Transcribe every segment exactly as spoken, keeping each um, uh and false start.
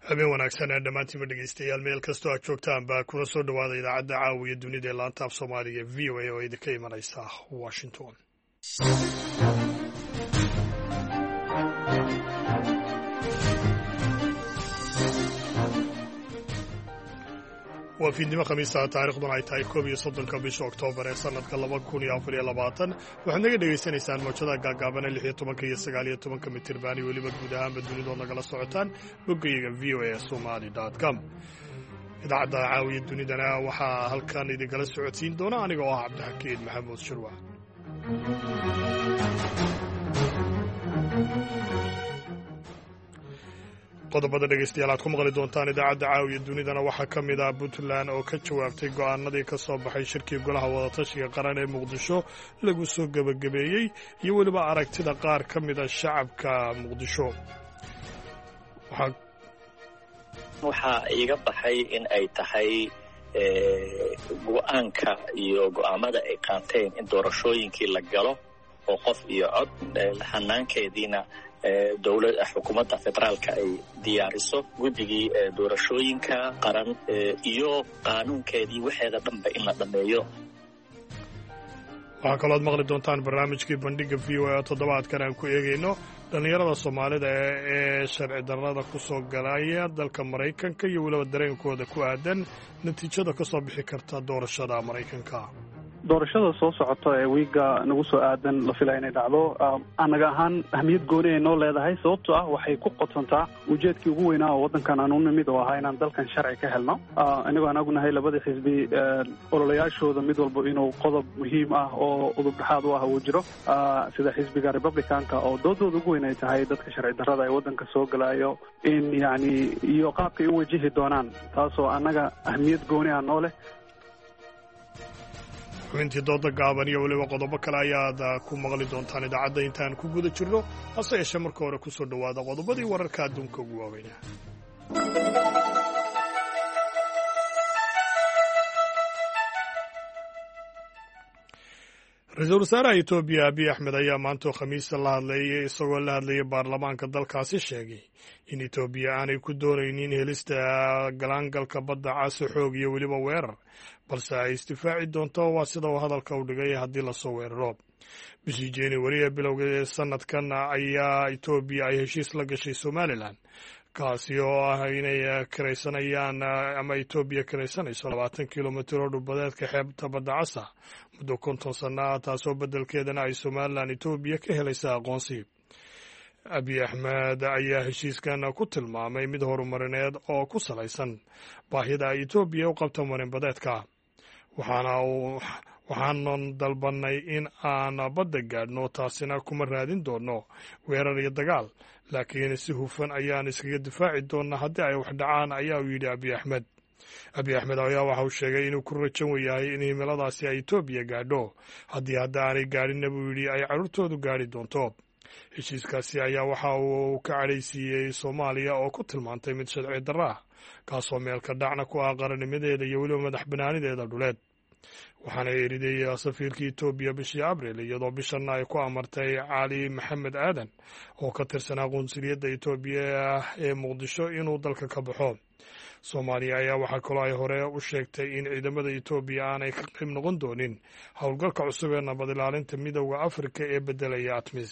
habeen wanaagsan ee dhammaantiinba dhegeystayaal meel kastoo aad joogtaan baa kuna soo dhowaada idaacadda caawiya dunida ee laanta af soomaaliga v o a oo idinka imanaysa washington. waa fiidnimo khamiisa taariikhduna ay tahay koob iyo soddonka bisha oktoobar ee sanadka laba kun iyo afar iyo labaatan waxaad naga dhegaysanaysaan mawjadaha gaagaabana lix iyo tobanka iyo sagaal iyo tobanka mitirban iyo weliba guud ahaanba dunidood nagala socotaan boggayaga v o a somali dot com. idaacadda caawiya dunidana waxaa halkan idinkala socodsiin doona aniga oo ah cabdixakiin maxamuud shirwa. qodobada dhegeystayaal aad ku maqli doontaan idaacadda caawiya dunidana waxaa ka mid ah puntland oo ka jawaabtay go'aanadii ka soo baxay shirkii golaha wadatashiga qaran ee muqdisho lagu soo gebagabeeyey iyo weliba aragtida qaar ka mid a shacabka muqdisho. waxaa iiga baxay in ay tahay go'aanka iyo go'aamada ay qaateen in doorashooyinkii la galo oo qof iyo cod hanaankeediina dowlad xukuumadda federaalka ay diyaariso guddigii doorashooyinka qaran iyo qaanuunkeedii waxeeda dhanba in la dhammeeyo. waxaa kalooad maqli doontaan barnaamijkii bandhigga v o a toddobaadkan aan ku eegayno dhallinyarada soomaalida ee sharci darrada ku soo galaya dalka maraykanka iyo weliba dareenkooda ku aadan natiijada ka soo bixi karta doorashada maraykanka. doorashada soo socota ee wiiga nagu soo aadan la filaya inay dhacdo anaga ahaan ahmiyad gooni ay noo leedahay sababtoo ah waxay ku qodsantaa ujeedkii ugu weynaa oo waddankan aan u nimid oo ahaa inaan dalkan sharci ka helno inagoo aan ognahay labada xisbi ololayaashooda mid walba inuu qodob muhiim ah oo udub dhexaad u ah uu jiro sida xisbiga republicanka oo doodooda ugu weyn ay tahay dadka sharci darrada ee waddanka soo galayo in yacni iyo qaabkay u wajihi doonaan taasoo annaga ahmiyad gooni ah noo leh. xubintii dooda gaaban iyo weliba qodobo kale ayaad ku maqli doontaan idaacadda intaan ku guda jirno hase yeeshee marka hore ku soo dhowaada qodobadii wararka adduunka ugu waaweynaa. ra-iisul wasaaraha etoobiya abiy axmed ayaa maantoo khamiista la hadleeyay isagoo la hadlayay baarlamaanka dalkaasi sheegay in etoobiya aanay ku doonaynin helista galaangalka badda caasi xoog iyo weliba weerar balse ay isdifaaci doonto waa sida uu hadalka u dhigay haddii lasoo weeraro. bishii januari ee bilowga ee sanadkan ayaa etoobiya ay heshiis la gashay somalilan kaasi oo ah inay kiraysanayaan ama etoobiya kiraysanayso labaatan kilomitir oo dhulbadeedka xeebta badda casa muddo konton sanno ah taasoo beddelkeedana ay somalilan etoobiya ka helaysa aqoonsi. abiy axmed ayaa heshiiskan ku tilmaamay mid horumarineed oo ku salaysan baahida ay etoobiya u qabto marinbadeedka waxaana uu waxaanan dalbannay in aan badda gaadhno taasina kuma raadin doonno weerar iyo dagaal laakiin si hufan ayaan iskaga difaaci doonnaa haddii ay wax dhacaan ayaa uu yidhi abiy axmed. abiy axmed ayaa waxa uu sheegay inuu ku rajan yahay in himiladaasi ay etoobiya gaadho haddii hadda aanay gaadhinna buu yidhi ay carruurtoodu gaadhi doonto. heshiiskaasi ayaa waxa uu ka cadhaysiiyey soomaaliya oo ku tilmaantay mid sharci darro ah kaasoo meelka dhacna ku ah qarannimadeeda iyo weliba madax bannaanideeda dhuleed waxaana eriday safiirkii etoobiya bishii abril iyadoo bishanna ay ku amartay cali maxamed aadan oo ka tirsanaa qunsuliyadda etoobiya ee muqdisho inuu dalka ka baxo. soomaaliya ayaa waxaa kaloo ay hore u sheegtay in ciidamada etoobiya aanay ka qayb noqon doonin howlgalka cusub ee nabad ilaalinta midowda afrika ee beddelaya atmis.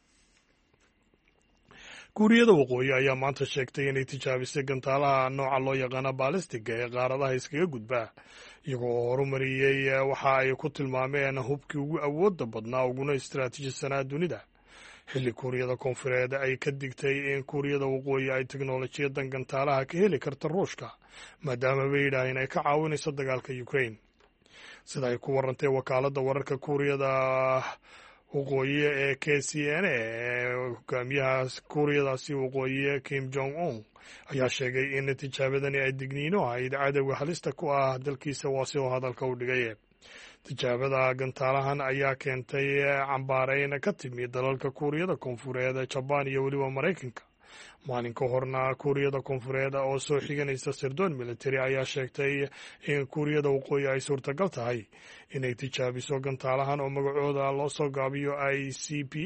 kuuriyada waqooyi ayaa maanta sheegtay inay tijaabisay gantaalaha nooca loo yaqaana baalistiga ee qaaradaha iskaga gudba iyagoo horumariyey waxa ay ku tilmaameen hubkii ugu awoodda badnaa uguna istaraatiijisanaa dunida xilli kuuriyada koonfureed ay ka digtay in kuuriyada waqooyi ay teknolojiyadan gantaalaha ka heli karta ruushka maadaama bay yidhaaheen ay ka caawinayso dagaalka ukraine sida ay ku warantay wakaaladda wararka kuuriyada waqooyi ee k c n a ee hogaamiyaha kuuriyadaasi waqooyi kim jong un ayaa sheegay in tijaabadani ay digniino ahayd cadowga halista ku ah dalkiisa waa si oo hadalka u dhigay. tijaabada gantaalahan ayaa keentay cambaarayn ka timi dalalka kuuriyada koonfureed jabaan iyo weliba maraykanka maalin ka horna kuuriyada koonfureed oo soo xiganaysa sirdoon military ayaa sheegtay in kuuriyada waqooyi ay suurtagal tahay inay tijaabiso gantaalahan oo magacooda loo soo gaabiyo i c p m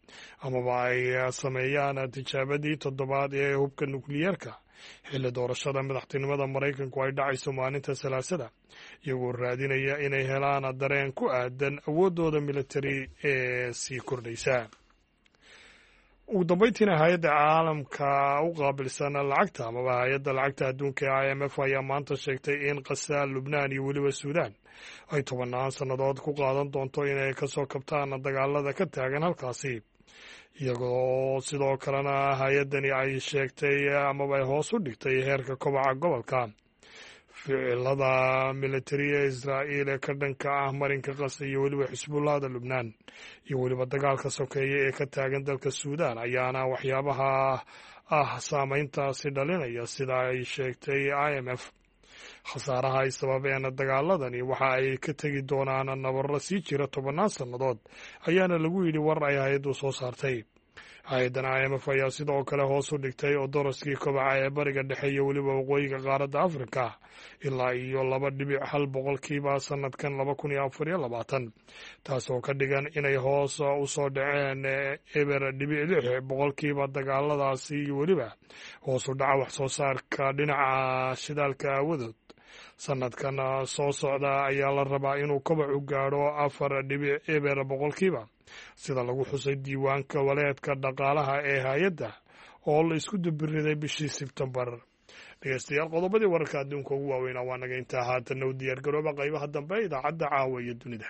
amaba ay sameeyaan tijaabadii toddobaad ee hubka nukliyeerka xilli doorashada madaxtinimada maraykanku ay dhacayso maalinta salaasada iyagoo raadinaya inay helaan dareen ku aadan awooddooda militari ee sii kordhaysa. ugu dambayntiina hay-adda caalamka u qaabilsan lacagta amaba hay-adda lacagta adduunka ee i m f ayaa maanta sheegtay in qasaal lubnaan iyo weliba suudaan ay tobannaan sannadood ku qaadan doonto inay ka soo kabtaan dagaalada ka taagan halkaasi, iyagoo sidoo kalena hay-addani ay sheegtay amaba ay hoos u dhigtay heerka kobaca gobolka. ficilada militari ee israa'iil ee ka dhanka ah marinka qasa iyo weliba xisbullahda lubnaan iyo weliba dagaalka sokeeye ee ka taagan dalka suudaan ayaana waxyaabaha ah saameyntaasi dhalinaya sida ay sheegtay i m f. khasaaraha ay sababeen dagaaladani waxa ay ka tegi doonaan nabarro sii jira tobannaan sannadood ayaana lagu yidhi war ay hay-addu soo saartay. hay-addan i m f ayaa sidoo kale hoos u dhigtay oo daraskii kobaca ee bariga dhexe iyo weliba waqooyiga qaaradda afrika ilaa iyo laba dhibic hal boqolkiiba sanadkan laba kun iyo afar iyo labaatan, taasoo ka dhigan inay hoos u soo dhaceen eber dhibic lix boqolkiiba dagaaladaasi iyo weliba hoos u dhaca wax soo saarka dhinaca shidaalka aawadood. sanadkan soo socda ayaa la rabaa inuu kobacu gaadho afar dhibic eber boqolkiiba sida lagu xusay diiwaanka waleedka dhaqaalaha ee hay-adda oo la isku dubiriday bishii sebtembar. dhegeystayaal, qodobadii wararka adduunka ugu waaweynaa waa naga intaa. haatanna u diyaar garooba qaybaha dambe idaacadda caawa iyo dunida.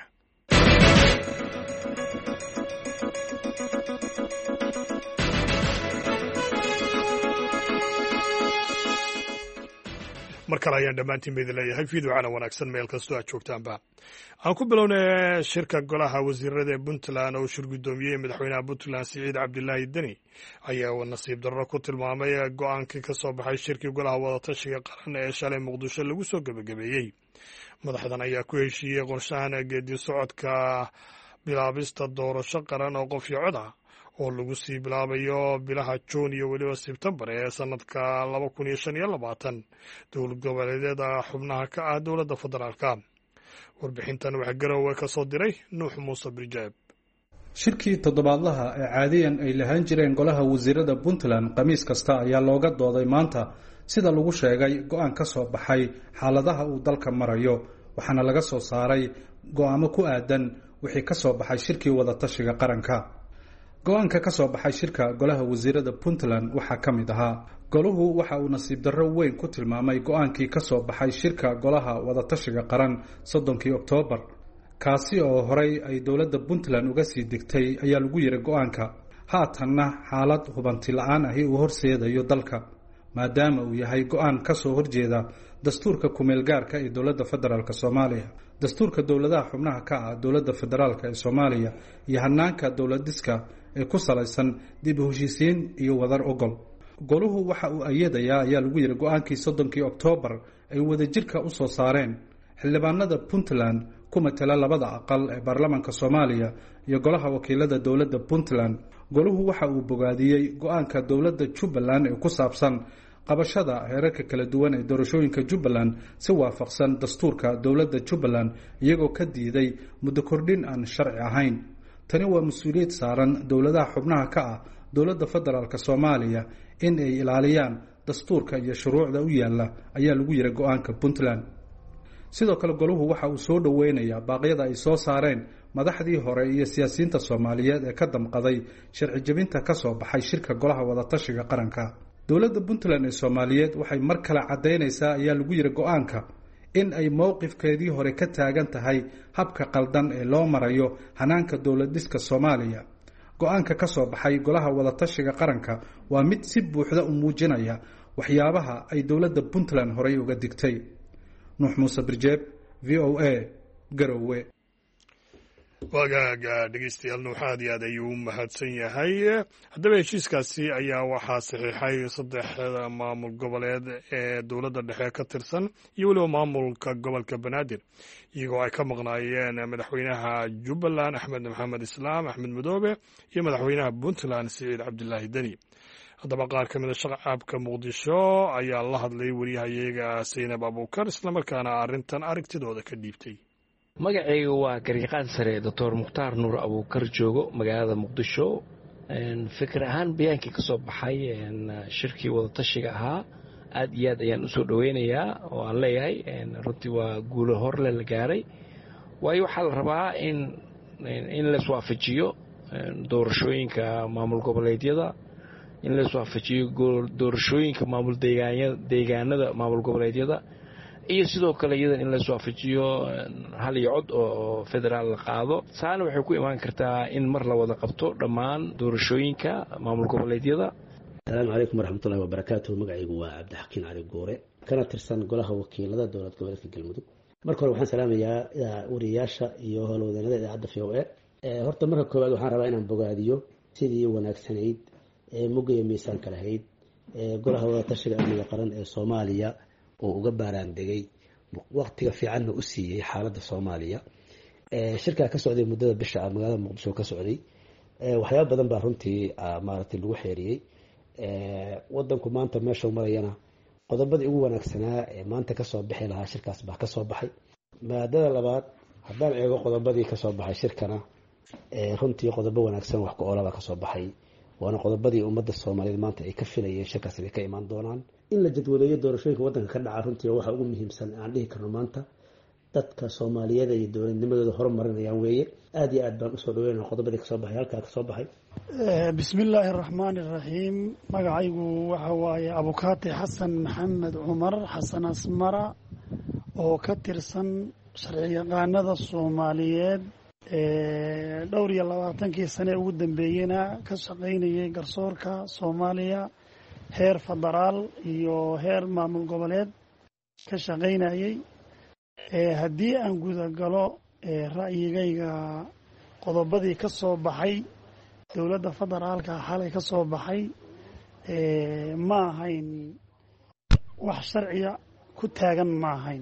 mar kale ayaan dhammaantiin ba idin leeyahay fiidocana wanaagsan meel kastoo aad joogtaanba. aan ku bilownay shirka golaha wasiirada ee puntland oo shir guddoomiyey madaxweynaha puntland siciid cabdilaahi deni ayaa nasiib darro ku tilmaamay go-aankii ka soo baxay shirkii golaha wadatashiga qaran ee shalay muqdisho lagu soo gebagabeeyey. madaxdan ayaa ku heshiiyey qorshahan geedi socodka bilaabista doorasho qaran oo qof iyo cod ah oo lagu sii bilaabayo bilaha juun iyo weliba sebtembar ee sanadka laba kun iyo shan iyo labaatan dowlad goboleedyada xubnaha ka ah dowladda federaalka. warbixintan waxaa garowe ka soo diray nuux muuse birjaab. shirkii toddobaadlaha ee caadiyan ay lahaan jireen golaha wasiirada puntland khamiis kasta ayaa looga dooday maanta sida lagu sheegay go-aan ka soo baxay xaaladaha uu dalka marayo, waxaana laga soo saaray go-aamo ku aadan wixii ka soo baxay shirkii wadatashiga qaranka. go-aanka ka soo baxay shirka golaha wasiirada puntland waxaa ka mid ahaa: goluhu waxa uu nasiib darro weyn ku tilmaamay go-aankii ka soo baxay shirka golaha wadatashiga qaran soddonkii oktoobar, kaasi oo horey ay dowladda puntland uga sii digtay ayaa lagu yiri go-aanka. haatanna xaalad hubanti la-aan ahi uu horseedayo dalka, maadaama uu yahay go-aan ka soo horjeeda dastuurka kumeel gaarka ee dowladda federaalk soomaaliya, dastuurka dowladaha xubnaha ka ah dowladda federaalk ee soomaaliya iyo hanaanka dowladiska ee ku salaysan dib u heshiisiin iyo wadar ogol. goluhu waxa uu ayadayaa ayaa lagu yiri go-aankii soddonkii oktoobar ay wadajirka u soo saareen xildhibaanada puntland ku matala labada aqal ee baarlamaanka soomaaliya iyo golaha wakiilada dowladda puntland. goluhu waxa uu bogaadiyey go-aanka dowladda jubbaland ee ku saabsan qabashada heerarka kala duwan ee doorashooyinka jubbaland si waafaqsan dastuurka dowladda jubbaland, iyagoo ka diiday muddo kordhin aan sharci ahayn. tani waa mas-uuliyad saaran dowladaha xubnaha ka ah dowladda federaalk soomaaliya in ay ilaaliyaan dastuurka iyo shuruucda u yaalla ayaa lagu yiri go-aanka puntland. sidoo kale goluhu waxa uu soo dhoweynayaa baaqyada ay soo saareen madaxdii hore iyo siyaasiyiinta soomaaliyeed ee ka damqaday sharci jebinta ka soo baxay shirka golaha wadatashiga qaranka. dowladda puntland ee soomaaliyeed waxay mar kale caddaynaysaa ayaa lagu yiri go-aanka in ay mowqifkeedii hore ka taagan tahay habka qaldan ee loo marayo hanaanka dowladiska soomaaliya. go-aanka ka soo baxay golaha wadatashiga qaranka waa mid si buuxda u muujinaya waxyaabaha ay dowladda puntland horey uga digtay. nuux muuse birjeeb, v o a, garowe. waagaaga dhegeystayaal nuux aad iyo aad ayuu u mahadsan yahay. haddaba heshiiskaasi ayaa waxaa saxiixay saddexda maamul goboleed ee dowladda dhexe ka tirsan iyo weliba maamulka gobolka banaadir, iyagoo ay ka maqnaayeen madaxweynaha jubbaland axmed maxamed islaam axmed madoobe iyo madaxweynaha puntland siciid cabdilaahi deni. haddaba qaar ka mid a shacabka muqdisho ayaa la hadlay wariyahayaga saynab abuukar islamarkaana arrintan aragtidooda ka dhiibtay. magacayga waa garyaqaan sare doctor mukhtaar nuur abuukar, joogo magaalada muqdisho. fikir ahaan bayaankii ka soo baxay shirkii wadatashiga ahaa aad iyo aad ayaan usoo dhaweynayaa oo aan leeyahay runtii waa guulo horle la gaaray waayo waxaa la rabaa in in la iswaafajiyo doorashooyinka maamul goboleedyada in la iswaafajiyo doorashooyinka maamul deegaanada maamul goboleedyada iyo sidoo kale iyadan in la iswaafajiyo hal iyo cod oo federaal la qaado saana waxay ku imaan kartaa in mar la wada qabto dhammaan doorashooyinka maamul goboleedyada. asalaamu calaykum waraxmatullahi wabarakaatuh. magacaygu waa cabdixakiin cali goore kana tirsan golaha wakiilada dowlad goboleedka galmudug. marka hore waxaan salaamayaa wariyayaasha iyo howlwadeenada idaacadda v o a. horta marka koowaad waxaan rabaa inaan bogaadiyo sidii wanaagsanayd ee mugga iyo miisaanka lahayd ee golaha wadatashiga amniga qaran ee soomaaliya oo uga baaraan degay waqtiga fiicanna u siiyey xaaladda soomaaliya. shirkaa ka socday muddada bisha ah magaalada muqdisho ka socday waxyaaba badan baa runtii maaragtay lagu xeeriyey. wadanku maanta meeshuu marayana qodobadii ugu wanaagsanaa ee maanta kasoo bixi lahaa shirkaas baa kasoo baxay. maadada labaad haddaan eego qodobadii kasoo baxay shirkana runtii qodobo wanaagsan wax ku oolabaa kasoo baxay waana qodobadii ummadda soomaaliyeed maanta ay ka filayeen shirkaas inay ka imaan doonaan. in la jadwaleeyo doorashooyinka waddanka ka dhaca runtii waxa ugu muhiimsan aan dhihi karno maanta dadka soomaaliyeed iyo dowladnimadooda horumarinayaan weeye. aad iyo aad baan usoo dhaweynaa qodobadii kasoo baxay halkaa kasoo baxay. bismi illaahi araxmaani araxiim. magacaygu waxa waaye abukaati xasan maxamed cumar xasan asmara oo ka tirsan sharci yaqaanada soomaaliyeed dhowr iyo labaatankii sane ugu dambeeyena ka shaqaynayay garsoorka soomaaliya heer federaal iyo heer maamul goboleed ka shaqaynayay. haddii aan gudagalo ra'yigayga qodobadii ka soo baxay dowladda federaalka xalay ka soo baxay ma ahayn wax sharciya ku taagan ma ahayn.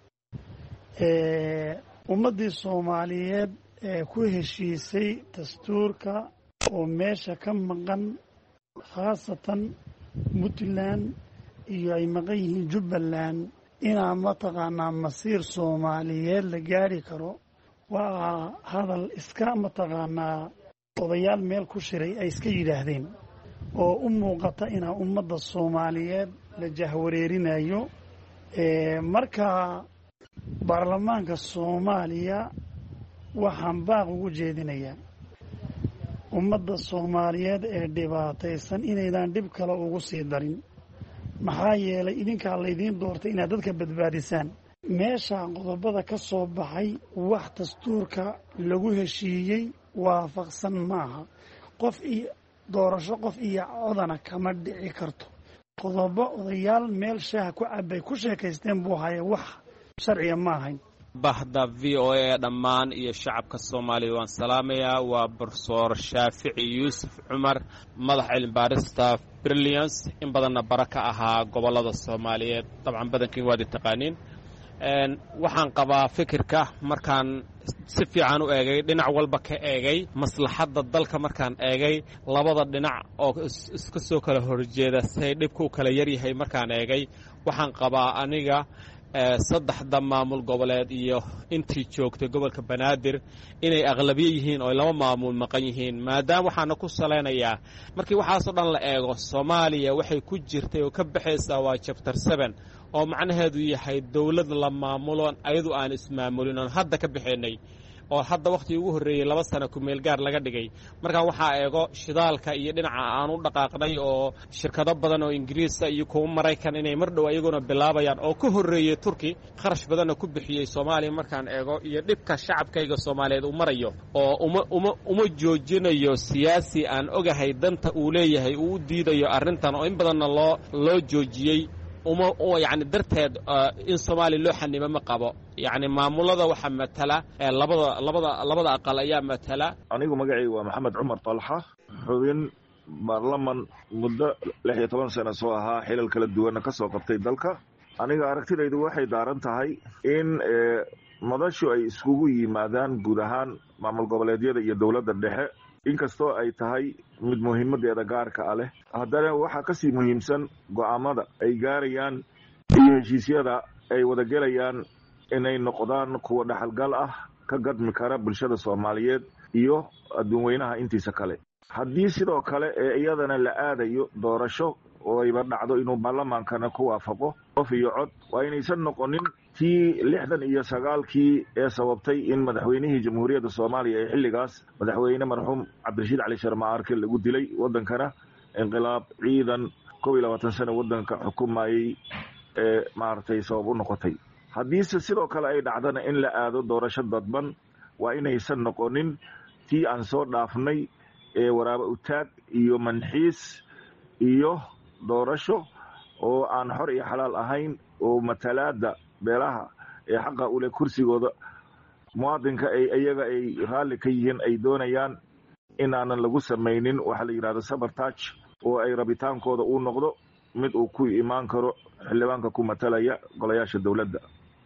ummaddii soomaaliyeed ee ku heshiisay dastuurka oo meesha ka maqan khaasatan puntland iyo ay maqan yihiin jubbaland inaa mataqaanaa masiir soomaaliyeed la gaari karo waa hadal iska mataqaanaa odayaal meel ku shiray ay iska yidhaahdeen oo u muuqata inaa ummadda soomaaliyeed la jahwareerinayo. marka baarlamaanka soomaaliya waxaan baaq ugu jeedinayaa ummadda soomaaliyeed ee dhibaataysan inaydaan dhib kale ugu sii darin. maxaa yeelay idinkaa laydiin doortay inaad dadka badbaadisaan. meesha qodobada ka soo baxay wax dastuurka lagu heshiiyey waafaqsan maaha. qof iyo doorasho qof iyo codana kama dhici karto. qodobo odayaal meel shaaha ku cabay ku sheekaysteen buu haya wax sharciya ma ahayn. bahda v o a dhammaan iyo shacabka soomaaliya waan salaamayaa. waa profesor shaafici yuusuf cumar madax cilmi baarista brilliance in badanna bara ka ahaa gobollada soomaaliyeed. dabcan badankiin waad i taqaaniin. waxaan qabaa fikirka markaan si fiican u eegay dhinac walba ka eegay maslaxadda dalka markaan eegay labada dhinac oo iska soo kala horjeeda say dhibka u kala yaryahay markaan eegay waxaan qabaa aniga saddexda maamul goboleed iyo intii joogtay gobolka banaadir inay aqlabiye yihiin oo laba maamul maqan yihiin. maadaama waxaana ku salaynayaa markii waxaasoo dhan la eego soomaaliya waxay ku jirtay oo ka baxaysaa waa chapter seven oo macnaheedu yahay dowlad la maamulo ayadu aan ismaamulin oon hadda ka bixinay oo hadda wakhtigii ugu horreeyey laba sano kumeel gaar laga dhigay. markaa waxaa eego shidaalka iyo dhinaca aan u dhaqaaqnay oo shirkado badan oo ingiriisa iyo kuwa maraykan inay mar dhow ayaguna bilaabayaan oo ka horreeyey turki kharash badanna ku bixiyey soomaaliya markaan eego iyo dhibka shacabkayga soomaaliyeed uu marayo oo uma uma uma joojinayo siyaasi aan ogahay danta uu leeyahay uu u diidayo arrintan oo in badanna loo loo joojiyey uma yani darteed in soomaaliya loo xanimo ma qabo. yani maamulada waxaa matala labada labada labada aqal ayaa matala. anigu magacayga waa maxamed cumar talxa xubin baarlaman muddo lix iyo toban sano soo ahaa xilal kala duwanna ka soo qabtay dalka. aniga aragtidaydu waxay daaran tahay in madashu ay iskugu yimaadaan guud ahaan maamul goboleedyada iyo dowladda dhexe inkastoo ay tahay mid muhiimadeeda gaarka ah leh haddana waxaa kasii muhiimsan go'aamada ay gaarayaan iyo heshiisyada ay wadagelayaan inay noqdaan kuwa dhaxalgal ah ka gadmi kara bulshada soomaaliyeed iyo adduun weynaha intiisa kale. haddii sidoo kale ee iyadana la aadayo doorasho oo ayba dhacdo inuu baarlamaankana ku waafaqo qof iyo cod waa inaysan noqonin tii lixdan iyo sagaalkii ee sababtay in madaxweynihii jamhuuriyadda soomaaliya ee xilligaas madaxweyne marxuum cabdirashiid cali sharma arke lagu dilay waddankana inqilaab ciidan kow iyo labaatan sano waddanka xukumayey ee maaragtay sabab u noqotay. haddiise sidoo kale ay dhacdana in la aado doorasho dadban waa inaysan noqonin tii aan soo dhaafnay ee waraaba utaag iyo manxiis iyo doorasho oo aan xor iyo xalaal ahayn oo matalaada beelaha ee xaqa ule kursigooda muwaadinka ay iyaga ay raalli ka yihiin ay doonayaan inaanan lagu samaynin waxaa la yidhahdo sabotage oo ay rabitaankooda uu noqdo mid uu ku imaan karo xildhibaanka ku matalaya golayaasha dowladda.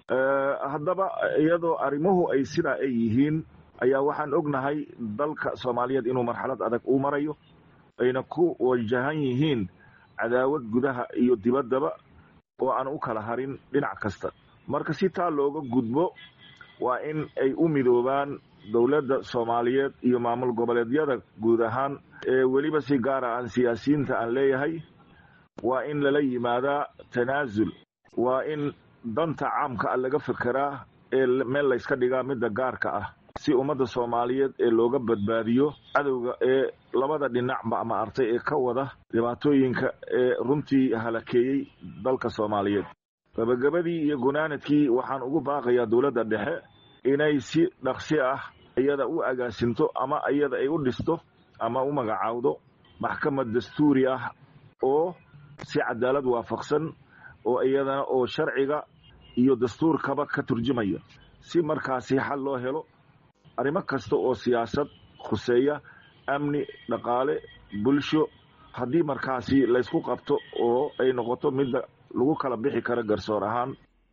haddaba iyadoo arrimuhu ay sidaa ay yihiin ayaa waxaan ognahay dalka soomaaliyeed inuu marxalad adag uu marayo ayna ku wajahan yihiin cadaawad gudaha iyo dibaddaba oo aan u kala harin dhinac kasta. marka si taa looga gudbo waa in ay u midoobaan dowladda soomaaliyeed iyo maamul goboleedyada guud ahaan ee weliba si gaara aan siyaasiyiinta aan leeyahay waa in lala yimaadaa tanaasul, waa in danta caamka ah laga fekeraa ee meel layska dhigaa midda gaarka ah si ummadda soomaaliyeed ee looga badbaadiyo cadowga ee labada dhinacba ama artay ee ka wada dhibaatooyinka ee runtii halakeeyey dalka soomaaliyeed. gabagabadii iyo gunaanadkii waxaan ugu baaqayaa dowladda dhexe inay si dhaqsi ah iyada u agaasinto ama iyada ay u dhisto ama u magacaawdo maxkamad dastuuri ah oo si cadaalad waafaqsan oo iyadana oo sharciga iyo dastuurkaba ka turjumaya si markaasi xal loo helo arrimo kasta oo siyaasad khuseeya, amni, dhaqaale, bulsho. haddii markaasi laysku qabto oo ay noqoto midda lagu kala bixi karo garsoor ahaan.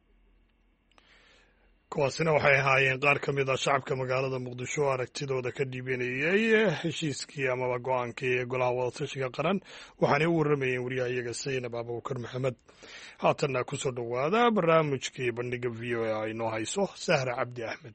kuwaasina waxay ahaayeen qaar ka mid ah shacabka magaalada muqdisho oo aragtidooda ka dhiibanayey heshiiskii amaba go-aankii ee golaha wadatashiga qaran waxaanay u warramayeen wariyahayaga saynab abuukar maxamed. haatanna ku soo dhowaada barnaamijkii bandhiga v o a aynoo hayso sahra cabdi axmed.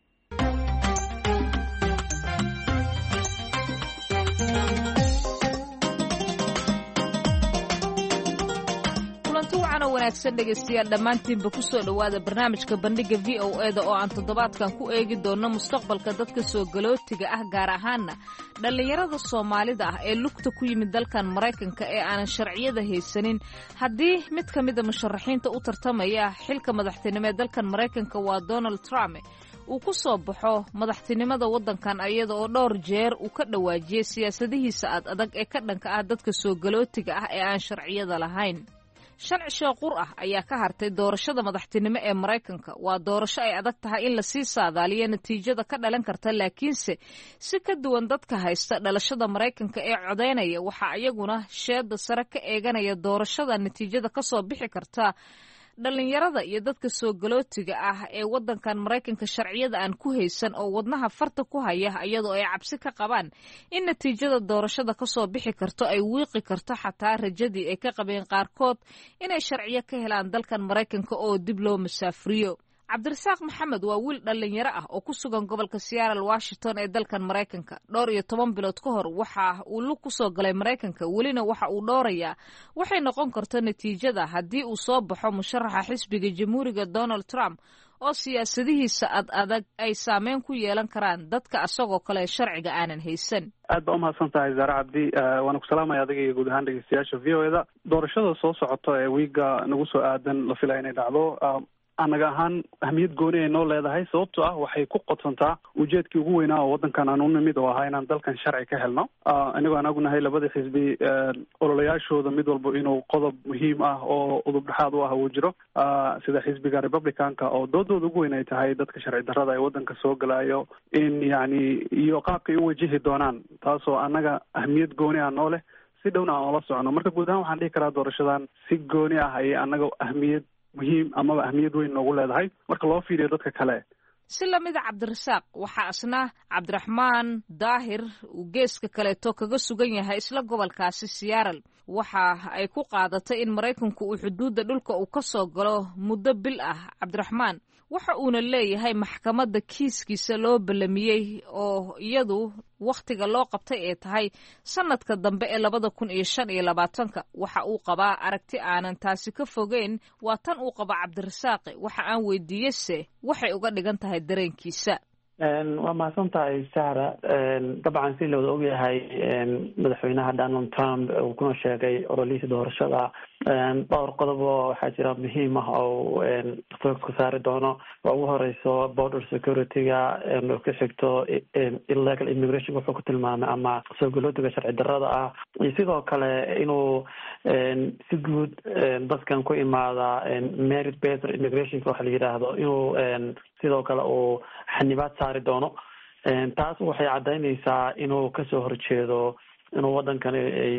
wanaagsan dhegaystayaal dhammaantiinba ku soo dhowaada barnaamijka bandhigga v o e da oo aan toddobaadkan ku eegi doonno mustaqbalka dadka soo galootiga ah gaar ahaanna dhallinyarada soomaalida ah ee lugta ku yimid dalkan maraykanka ee aanan sharciyada haysanin haddii mid ka mida musharaxiinta u tartamaya xilka madaxtinimo ee dalkan maraykanka waa donald trump uu ku soo baxo madaxtinimada waddankan iyada oo dhowr jeer uu ka dhawaajiyey siyaasadihiisa ad adag ee ka dhanka ah dadka soo galootiga ah ee aan sharciyada lahayn. shan cisho qur ah ayaa ka hartay doorashada madaxtinimo ee maraykanka. waa doorasho ay adag tahay in lasii saadaaliyo natiijada ka dhalan karta, laakiinse si ka duwan dadka haysta dhalashada maraykanka ee codaynaya waxaa iyaguna sheeda sare ka eeganaya doorashada natiijada ka soo bixi karta dhallinyarada iyo dadka soo galootiga ah ee waddankan maraykanka sharciyada aan ku haysan oo wadnaha farta ku haya iyadoo ay cabsi ka qabaan in natiijada doorashada ka soo bixi karto ay wiiqi karto xataa rajadii ay ka qabeen qaarkood inay sharciyo ka helaan dalkan maraykanka oo dib loo masaafuriyo. cabdirasaaq maxamed waa wiil dhallinyaro ah oo ku sugan gobolka seattle washington ee dalkan maraykanka. dhowr iyo toban bilood ka hor waxa uu lug ku soo galay maraykanka, welina waxa uu dhowrayaa waxay noqon karto natiijada haddii uu soo baxo musharaxa xisbiga jamhuuriga donald trump oo siyaasadihiisa ad adag ay saameyn ku yeelan karaan dadka asagoo kale sharciga aanan haysan. aad baa umahadsan tahay zaare cabdi. waana ku salaamaya adiga iyo guud ahaan dhegeystayaasha v o e da. doorashada soo socoto ee wiiga nagu soo aadan la filaya inay dhacdo anaga ahaan ahmiyad gooni ay noo leedahay sababtoo ah waxay ku qodsantaa ujeedkii ugu weynaa oo waddankan aan u nimid oo ahaa inaan dalkan sharci ka helno. inagoo aan ognahay labada xisbi ololayaashooda mid walba inuu qodob muhiim ah oo udub dhexaad u ah uu jiro, sida xisbiga republicanka oo doodooda ugu weyn ay tahay dadka sharci darrada ee waddanka soo galayo in yacni iyo qaabkay u wajihi doonaan, taasoo annaga ahmiyad gooni ah noo leh si dhowna aan ula socno. marka guud ahaan waxaan dhihi karaa doorashadan si gooni ah ayay annaga ahmiyad muhiim amaba ahmiyad weyn noogu leedahay marka loo fiiriyo dadka kale. si lamida cabdirasaaq waxaa isna cabdiraxmaan daahir uu geeska kaleeto kaga sugan yahay isla gobolkaasi seattle. waxa ay ku qaadatay in maraykanku uu xuduudda dhulka uu ka soo galo muddo bil ah. cabdiraxmaan waxa uuna leeyahay maxkamadda kiiskiisa loo ballamiyey oo iyadu wakhtiga loo qabtay ee tahay sanadka dambe ee labada kun iyo shan iyo labaatanka. waxa uu qabaa aragti aanan taasi ka fogeyn, waa tan uu qaba cabdirasaaqi. waxa aan weydiiyeyse waxay uga dhigan tahay dareenkiisa. waa mahadsan tahay sahra. dabcan si looda ogyahay madaxweynaha donald trump uu kuna sheegay ololihiisa doorashada dhowr qodob oo waxaa jira muhiim ah oo focus ka saari doono. waa ugu horeyso border security-ga, ka xigto illegal immigration wuxuu ku tilmaamay ama soo galootiga sharci darrada ah, iyo sidoo kale inuu si guud dadkan ku imaada merit based immigration waxa la yidhaahdo inuu sidoo kale uu xanibaad saari doono. taas waxay caddaynaysaa inuu kasoo horjeedo inuu waddankan ay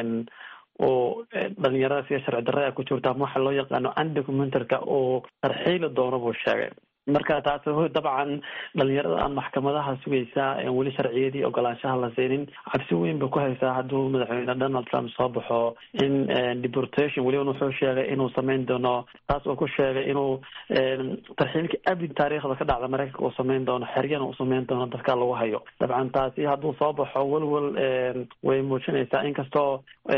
oo dhalinyarada siya sharci darrada ku jirta ama waxa loo yaqaano undocumented-ka oo tarxiili doono buu sheegay. marka taas dabcan dhalinyarada aan maxkamadaha sugaysaa weli sharciyadii ogolaanshaha la siinin cabsi weyn ba ku haysaa hadduu madaxweyne donald trump soo baxo in deportation weliba wuxuu sheegay inuu samayn doono, taas oo ku sheegay inuu tarxiilka abid taariikhda ka dhacda maraykanka uu samayn doono, xeryana uu samayn doono dadka lagu hayo. dabcan taasi hadduu soo baxo welwel way muujinaysaa, inkastoo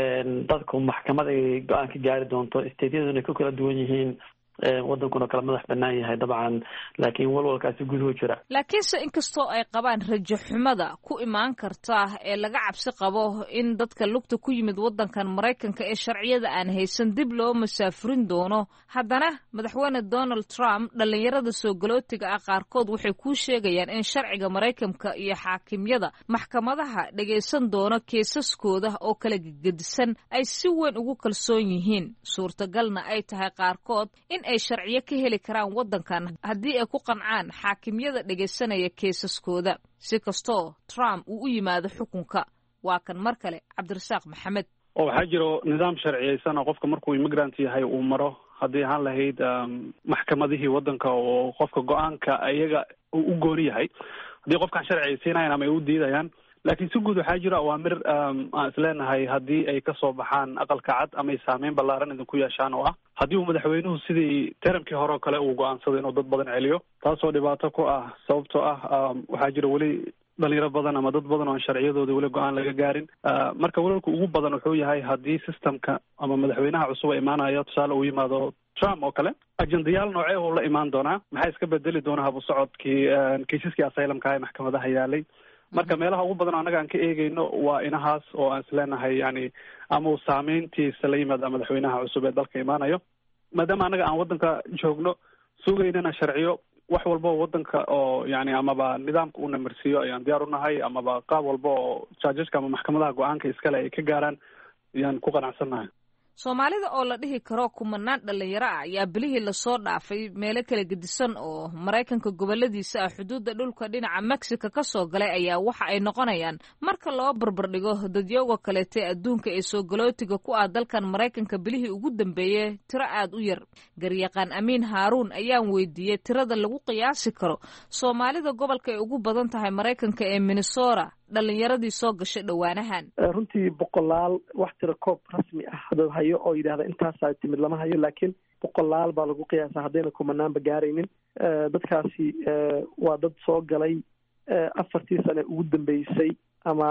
dadku maxkamad ay go-aan ka gaari doonto, isteedyaduna ku kala duwan yihiin, wadankuna kala madax banaan yahay dabcan, laakiin walwalkaasi guduhu jira. laakiinse inkastoo ay qabaan rajo xumada ku imaan karta ee laga cabsi qabo in dadka lugta ku yimid wadankan maraykanka ee sharciyada aan haysan dib loo masaafurin doono, haddana madaxweyne donald trump dhalinyarada soo galootiga ah qaarkood waxay kuu sheegayaan in sharciga maraykanka iyo xaakimyada maxkamadaha dhagaysan doono keesaskooda oo kala gegedisan ay si weyn ugu kalsoon yihiin, suurtagalna ay tahay qaarkood in ay sharciyo ka heli karaan waddankan haddii ay ku qancaan xaakimyada dhegaysanaya keesaskooda. si kastoo Trump uu u yimaado xukunka, waa kan mar kale cabdirasaaq maxamed. oo waxaa jiro nidaam sharciyeysan oo qofka markuu immigrant yahay uu maro, haddii ahaan lahayd maxkamadihii waddanka oo qofka go-aanka iyaga uu u gooni yahay, haddii qofkaan sharciyeysiinayan ama ay u diidayaan. laakiin si guud waxaa jira awaamir aan isleenahay haddii ay kasoo baxaan aqalka cad ama ay saameyn ballaaran idinku yeeshaan, oo ah haddii uu madaxweynuhu sidii teramkii hore oo kale uu go-aansado inuu dad badan celiyo, taasoo dhibaato ku ah sababtoo ah waxaa jira weli dhalinyaro badan ama dad badan oo aan sharciyadooda weli go-aan laga gaarin. marka walwalka ugu badan wuxuu yahay haddii systemka ama madaxweynaha cusub a imaanaya, tusaale uu yimaado Trump oo kale, ajendayaal noocee uu la imaan doonaa, maxaa iska bedeli doona habu socodkii kiisaskii asylumka ee maxkamadaha yaalay. marka meelaha ugu badan annaga aan ka eegeyno waa inahaas oo aan isleenahay yani ama uu saameyntiisa la yimaada madaxweynaha cusub ee dalka imaanayo, maadaama annaga aan waddanka joogno sugaynana sharciyo wax walba oo waddanka oo yani amaba nidaamka uu namarsiiyo ayaan diyaar u nahay, amaba qaab walba oo judgeska ama maxkamadaha go-aanka iskale ay ka gaaraan ayaan ku qanacsannahay. soomaalida oo la dhihi karo kumanaan dhalinyaro ah ayaa bilihii lasoo dhaafay meelo kala gedisan oo maraykanka goboladiisa ah xuduudda dhulka dhinaca mexico ka soo galay ayaa waxa ay noqonayaan marka loo barbardhigo dadyooga kaleeta ee adduunka ee soo galootiga ku ah dalkan maraykanka bilihii ugu dambeeyey tiro aad u yar. garyaqaan amiin haaruun ayaan weydiiyey tirada lagu qiyaasi karo soomaalida gobolka ay ugu badan tahay maraykanka ee minnesota dhalinyaradii soo gashay dhowaanahan. runtii boqolaal wax tira koob rasmi ah haduu hayo oo yidhaahda intaasaa timid lama hayo, laakiin boqolaal baa lagu qiyaasa haddayna kumanaanba gaaraynin. dadkaasi waa dad soo galay afartii sane ugu dambeysay ama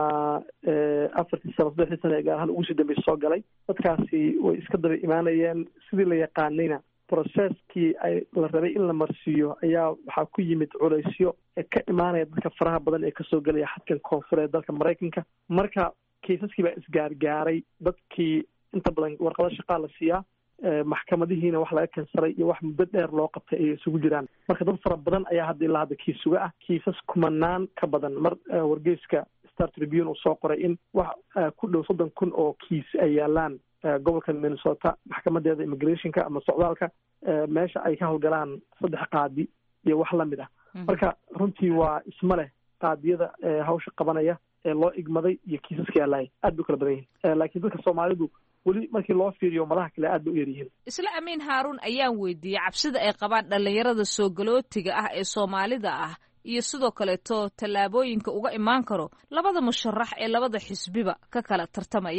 afartii sano saddexdii sane gaar ahaan ugu sii dambeysay soo galay. dadkaasi way iska daba imaanayeen sidii la yaqaanayna processkii ay la rabay in la marsiiyo ayaa waxaa ku yimid culaysyo ee ka imaanaya dadka faraha badan ee kasoo gelaya xadkan koonfureed dalka maraykanka. marka kaysaskii baa isgaargaaray, dadkii inta badan warqado shaqaa la siiyaa, maxkamadihiina wax laga kansaray iyo wax muddo dheer loo qabtay ay isugu jiraan. marka dad fara badan ayaa hadda ilaa hadda kiisuga ah, kiisas kumanaan ka badan. mar wargeyska Star Tribune uu soo qoray in wax ku dhow soddon kun oo kiis ay yaalaan gobolka Minnesota maxkamadeeda immigrationka ama socdaalka, meesha ay ka howlgalaan saddex qaadi iyo wax lamid ah. marka runtii waa isma leh qaadiyada hawsha qabanaya ee loo igmaday iyo kiisaska yaalaay aad bay kala badan yihiin. laakiin dadka Soomaalidu weli markii loo fiiriyo madaha kale aad bay u yar yihiin. isla amiin haaruun ayaan weydiiyey cabsida ay qabaan dhalinyarada soo galootiga ah ee Soomaalida ah iyo sidoo kaleeto tallaabooyinka uga imaan karo labada musharax ee labada xisbiba ka kala tartamaya.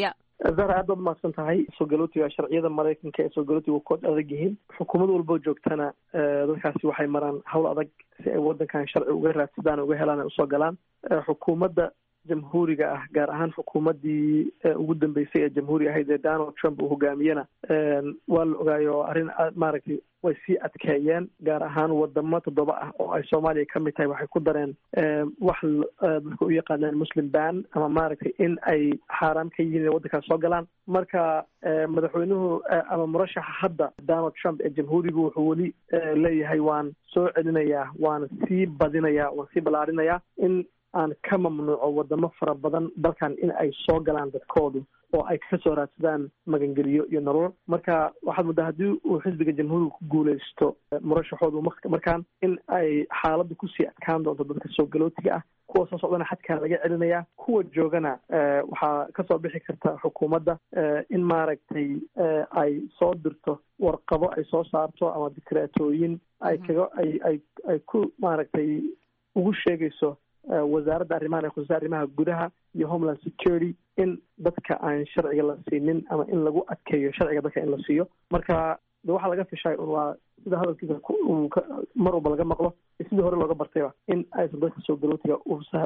zahra aad baad umahadsan tahay. soo galootiga sharciyada maraykanka ee soo galootiga kood adag yihiin. xukuumad walboo joogtana dadkaasi waxay maraan hawl adag si ay wadankan sharci uga raadsadaan uga helaan ay usoo galaan. xukuumadda jamhuuriga ah gaar ahaan xukuumaddii ugu dambeysay ee jamhuuri ahayd ee Donald Trump uu hogaamiyena waa la ogaayo arrin maaragtay way sii adkeeyeen gaar ahaan wadamo toddoba ah oo ay Soomaaliya ka mid tahay waxay ku dareen wax dadka u yaqaanaan Muslim ban ama maaragtay in ay xaaraam ka yihiin wadankaas soo galaan. marka madaxweynuhu ama murashaxa hadda Donald Trump ee jamhuurigu wuxuu weli leeyahay waan soo celinayaa waan sii badinayaa waan sii ballaarinayaa in aan ka mamnuuco wadamo fara badan dalkan in ay soo galaan dadkoodu oo ay ka soo raadsadaan magangeliyo iyo nolol. marka waxaad muddaa haddii uu xisbiga jamhuuriga ku guulaysto murashaxoodu markaan in ay xaaladdu kusii adkaan doonto dadka soo galootiga ah. kuwa soo socdana xadkaa laga celinayaa. kuwa joogana waxaa kasoo bixi karta xukuumadda in maaragtay ay soo dirto warqado ay soo saarto ama dikreetooyin ay kaga ay ay ay ku maaragtay ugu sheegayso wasaaradda arrimaha ee khusaysa arrimaha gudaha iyo Homeland Security in dadka aan sharciga la siinin ama in lagu adkeeyo sharciga dadka in la siiyo. marka waxaa laga fishay un waa sida hadalkiisa mar walba laga maqlo sidii hore looga bartayba in aysan dadka soo galootiga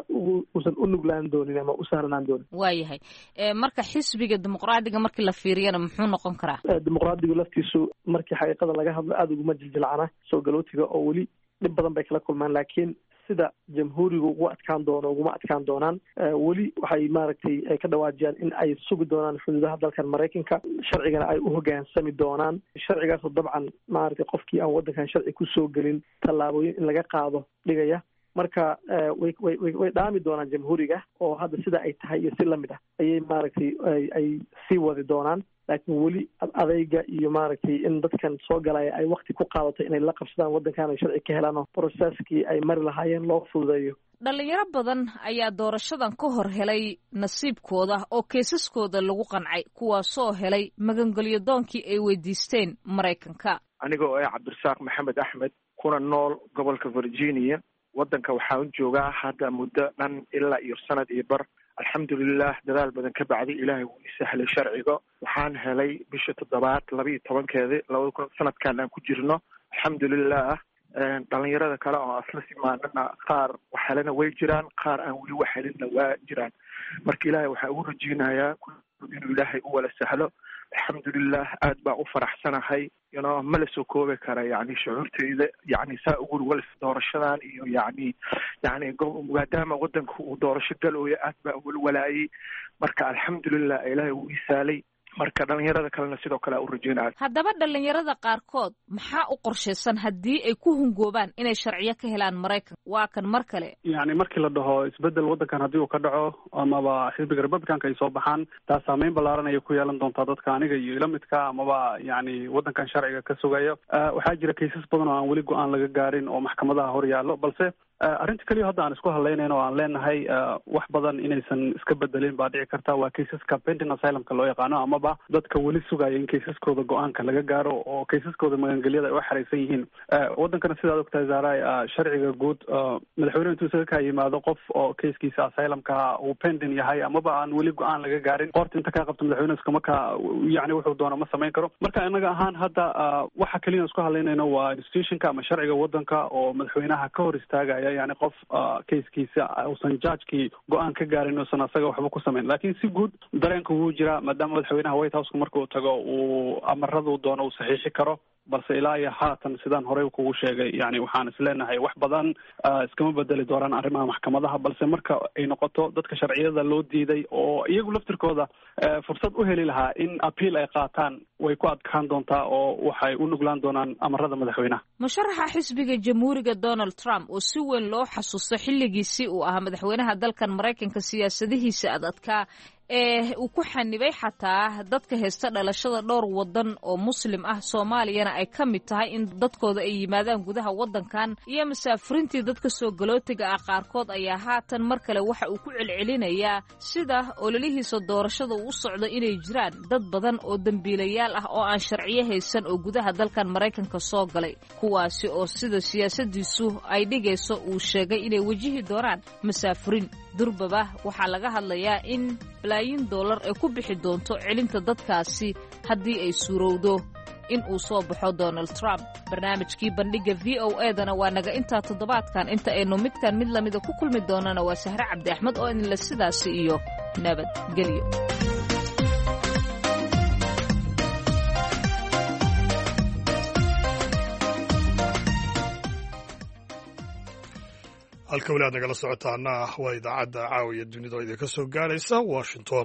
uusan u nuglaan doonin ama u sahlanaan doonin. waayahay marka xisbiga dimuqraadiga markii la fiiriyana muxuu noqon karaa? dimuqraadigu laftiisu markii xaqiiqada laga hadlo aada uguma jiljilcana soo galootiga oo weli dhib badan bay kala kulmaan laakiin sida jamhuuriga ugu adkaan doono uguma adkaan doonaan. weli waxay maaragtay ay ka dhawaajiyaan in ay sugi doonaan xuduudaha dalkan Maraykanka sharcigana ay u hogaansami doonaan. sharcigaasoo dabcan maaragtay qofkii aan wadankan sharci kusoo gelin tallaabooyin in laga qaado dhigaya. marka way way way dhaami doonaan jamhuuriga oo hadda sida ay tahay iyo si lamid ah ayay maaragtay ay ay sii wadi doonaan. laakiin weli adayga iyo maaragtay in dadkan soo galaya ay wakti ku qaadato inay la qabsadaan wadankan ay sharci ka helaan oo processkii ay mari lahaayeen loo fududeeyo. dhalinyaro badan ayaa doorashadan ka hor helay nasiibkooda oo kaysaskooda lagu qancay kuwaasoo helay magangelyo doonkii ay weydiisteen Maraykanka. aniga oo ah Cabdirasaaq Maxamed Axmed kuna nool gobolka Virginia. wadanka waxaan joogaa hadda muddo dhan ilaa iyo sanad iyo bar. alxamdulilah dadaal badan ka bacdi ilaahay wuu isahlay sharciga. waxaan helay bisha toddobaad laba iyo tobankeedii labada kun sanadkan aan ku jirno. alxamdulilah dhalinyarada kale oo asla simaanana qaar wax helana way jiraan qaar aan weli wax helinna waa jiraan. marka ilaahay waxaa ugu rajeynayaa inuu ilaahay u wala sahlo. alxamdulilah aad baa u faraxsanahay yno ma la soo koobi kara yani shucuurteyda yani saa ugu wal doorashadan iyo yani yani maadaama wadanka uu doorasho galooya aad baa uwal walaayay. marka alxamdulilah ilaahay wuu isaalay. marka dhalinyarada kalena sidoo kale u rajeynaya. haddaba dhalinyarada qaarkood maxaa u qorshaysan haddii ay ku hungoobaan inay sharciyo ka helaan Maraykan? waa kan mar kale yani markii la dhaho isbedel wadankan haddii uu ka dhaco amaba xisbiga republicanka ay soo baxaan taas saameyn ballaaran ayay ku yeelan doontaa dadka aniga iyo ila midka amaba yani wadankan sharciga ka sugaya. waxaa jira kaysas badan oo aan weli go-aan laga gaarin oo maxkamadaha hor yaallo balse arrinta keliya hadda aan isku hadlaynayn oo aan leenahay wax badan inaysan iska bedelin baa dhici karta waa kaysaska pending asylumka loo yaqaano amaba dadka weli sugaya in kaysaskooda go-aanka laga gaaro oo kaysaskooda magangelyada ay u xaraysan yihiin. wadankana sidaad ogtahay zaaray sharciga guud madaxweyne intuu isaga kaa yimaado qof oo kayskiisa asylumka uu pending yahay amaba aan weli go-aan laga gaarin qoorta inta kaa qabto madaxweyne iskama ka yani wuxuu doono ma samayn karo. marka inaga ahaan hadda waxa keliya isku hadlaynayno waa institutionka ama sharciga wadanka oo madaxweynaha ka hor istaagaya yani qof kayskiisa uusan judgekii go-aan ka gaarin uusan asaga waxba ku samayn. laakiin si guud dareenka wuu jiraa maadaama madaxweynaha white houseka marka uu tago uu amaradu doono uu saxiixi karo balse ilaa iyo haatan sidaan horey kugu sheegay yani waxaan isleenahay wax badan iskama bedeli doonaan arrimaha maxkamadaha balse marka ay noqoto dadka sharciyada loo diiday oo iyagu laftirkooda fursad u heli lahaa in appeal ay qaataan way ku adkaan doontaa oo waxay u nuglaan doonaan amarada madaxweynaha. musharaxa xisbiga jamhuuriga Donald Trump oo si weyn loo xasuusto xilligiisii uu ahaa madaxweynaha dalkan Maraykanka siyaasadihiisa adadka ee uu ku xanibay xataa dadka haysta dhalashada dhowr wadan oo muslim ah Soomaaliyana ay ka mid tahay in dadkooda ay yimaadaan gudaha wadankan iyo masaafurintii dadka soo galootiga ah qaarkood ayaa haatan mar kale waxa uu ku celcelinayaa sida ololihiisa doorashada uu socdo inay jiraan dad badan oo dambiilayaal ah oo aan sharciyo haysan oo gudaha dalkan Maraykanka soo galay kuwaasi oo sida siyaasadiisu ay dhigayso uu sheegay inay wajihi doonaan masaafurin. durbaba waxaa laga hadlayaa in balaayin dollar ay ku bixi doonto celinta dadkaasi haddii ay suurowdo in uu soo baxo Donald Trump. barnaamijkii bandhiga v o e-dana waa naga intaa toddobaadkan. inta aynu midkan mid lamida ku kulmi doonana waa Sahre Cabdi Axmed oo idinla sidaasi iyo nabadgelyo. halka walaad nagala socotaana waa idaacadda caawiya dunida oo idinka soo gaaraysa Washington.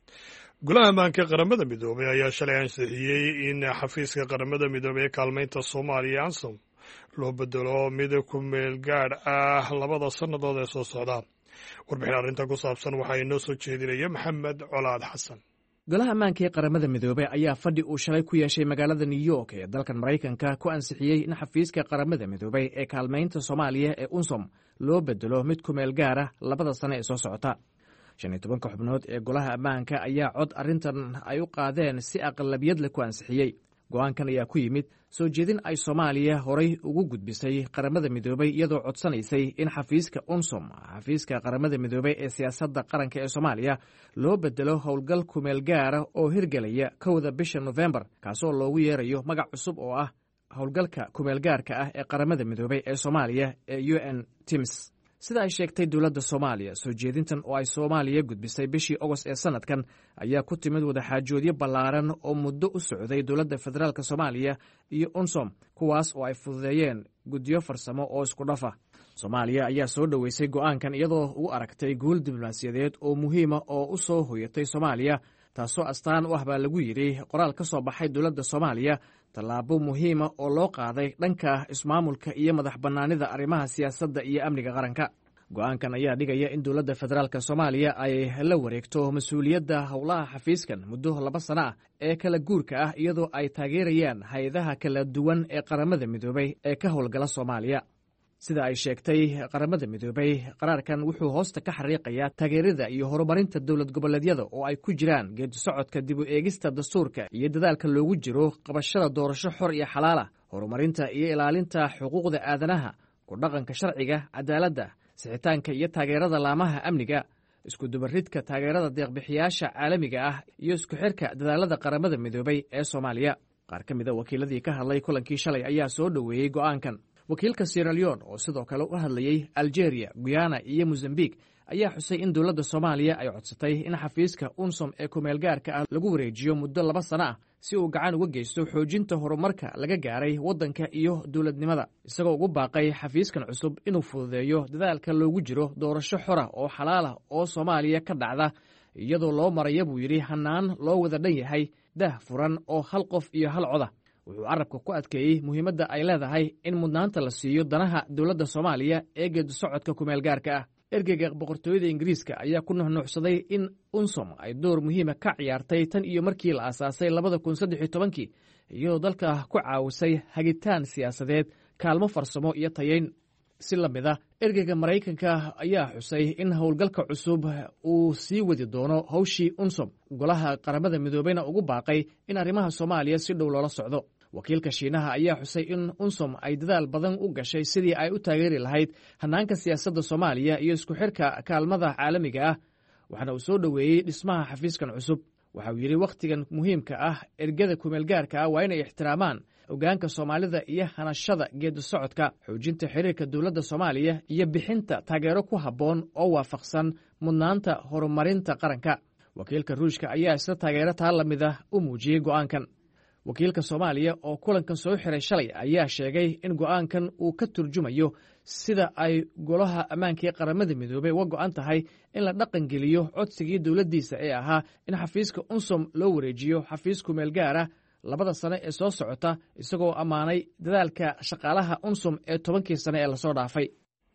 golaha ammaanka qaramada midoobay ayaa shalay ansixiyey in xafiiska qaramada midoobay ee kaalmaynta Soomaaliya ANSOM loo bedelo mid ku meel gaadh ah labada sannadood ee soo socda. warbixin arrintan ku saabsan waxaa inoo soo jeedinaya Maxamed Colaad Xasan. golaha ammaanka ee qaramada midoobay ayaa fadhi uu shalay ku yeeshay magaalada New York ee dalkan Maraykanka ku ansixiyey in xafiiska qaramada midoobay ee kaalmaynta Soomaaliya ee ANSOM loo bedelo mid ku meel gaar ah labada sano ee soo socota. shan iyo tobanka xubnood ee golaha ammaanka ayaa cod arrintan ay u qaadeen si aqlabiyad leh ku ansixiyey. go'aankan ayaa ku yimid soo jeedin ay Soomaaliya horay ugu gudbisay qaramada midoobay iyadoo codsanaysay in xafiiska ANSOM xafiiska qaramada midoobay ee siyaasadda qaranka ee Soomaaliya loo bedelo howlgal ku meel gaara oo hirgelaya kowda bisha November kaasoo loogu yeerayo magac cusub oo ah howlgalka ku meel gaarka ah ee qaramada midoobay ee Soomaaliya ee U N TIMS. sida ay sheegtay dowladda Soomaaliya soo jeedintan oo ay Soomaaliya gudbisay bishii August ee sanadkan ayaa ku timid wadaxaajoodyo ballaaran oo muddo u socday dowladda federaalka Soomaaliya iyo ANSOM kuwaas oo ay fududeeyeen guddiyo farsamo oo isku dhafa. Soomaaliya ayaa soo dhoweysay go'aankan iyadoo u aragtay guul diblomaasiyadeed oo muhiima oo u soo hoyatay Soomaaliya taasoo astaan u ah baa lagu yidhi qoraal ka soo baxay dowladda Soomaaliya tallaabo muhiima oo loo qaaday dhanka ismaamulka iyo madax bannaanida arrimaha siyaasadda iyo amniga qaranka. go'aankan ayaa dhigaya in dowladda federaalka Soomaaliya ay la wareegto mas-uuliyadda howlaha xafiiskan muddo laba sano ah ee kala guurka ah iyadoo ay taageerayaan hay-adaha kala duwan ee qaramada midoobay ee ka howlgala Soomaaliya. sida ay sheegtay qaramada midoobay qaraarkan wuxuu hoosta ka xariiqayaa taageerada iyo horumarinta dowlad goboleedyada oo ay ku jiraan geedi socodka dib u eegista dastuurka iyo dadaalka loogu jiro qabashada doorasho xor iyo xalaala, horumarinta iyo ilaalinta xuquuqda aadanaha, ku dhaqanka sharciga, cadaaladda, sixitaanka iyo taageerada laamaha amniga, isku dubaridka taageerada deeqbixiyaasha caalamiga ah iyo isku xirka dadaalada qaramada midoobay ee Soomaaliya. qaar ka mid a wakiiladii ka hadlay kulankii shalay ayaa soo dhoweeyey go'aankan. wakiilka Sierra Leone oo sidoo kale u hadlayay Algeria, Guyana iyo Mozambique ayaa xusay in dowladda Soomaaliya ay codsatay in xafiiska ANSOM ee ku meel gaarka ah lagu wareejiyo muddo laba sano ah si uu gacan uga geysto xoojinta horumarka laga gaaray waddanka iyo dowladnimada, isagoo ugu baaqay xafiiskan cusub inuu fududeeyo dadaalka loogu jiro doorasho xora oo xalaal ah oo Soomaaliya ka dhacda iyadoo loo maraya buu yidhi hannaan loo wada dhan yahay, dah furan oo hal qof iyo hal coda. wuxuu carabka ku adkeeyey muhiimadda ay leedahay in mudnaanta la siiyo danaha dowladda Soomaaliya ee geedi socodka ku meel gaarka ah. ergeyga boqortooyada Ingiriiska ayaa ku nuxnuuxsaday in ANSOM ay door muhiima ka ciyaartay tan iyo markii la aasaasay labada kun saddex iyo tobankii iyadoo dalka ku caawisay hagitaan siyaasadeed, kaalmo farsamo iyo tayeyn. si la mid ah ergeyga Maraykanka ayaa xusay in howlgalka cusub uu sii wadi doono hawshii ANSOM, golaha qaramada midoobeyna ugu baaqay in arrimaha Soomaaliya si dhow loola socdo. wakiilka Shiinaha ayaa xusay in ANSOM ay dadaal badan u gashay sidii ay u taageeri lahayd hannaanka siyaasadda Soomaaliya iyo isku xirka kaalmada caalamiga ah, waxaana uu soo dhoweeyey dhismaha xafiiskan cusub. waxa uu yidhi wakhtigan muhiimka ah ergada ku meel gaarka ah waa inay ixtiraamaan hoggaanka Soomaalida iyo hanashada geedi socodka, xoojinta xiriirka dowladda Soomaaliya iyo bixinta taageero ku habboon oo waafaqsan mudnaanta horumarinta qaranka. wakiilka Ruushka ayaa isla taageero taa la mid ah u muujiyey go'aankan. wakiilka Soomaaliya oo kulankan soo xiray shalay ayaa sheegay in go'aankan uu ka turjumayo sida ay golaha ammaanka ee qaramada midoobay uga go'an tahay in la dhaqan geliyo codsigii dowladdiisa ee ahaa in xafiiska ANSOM loo wareejiyo xafiis ku meel gaara labada sano ee soo socota, isagoo ammaanay dadaalka shaqaalaha ANSOM ee tobankii sano ee lasoo dhaafay.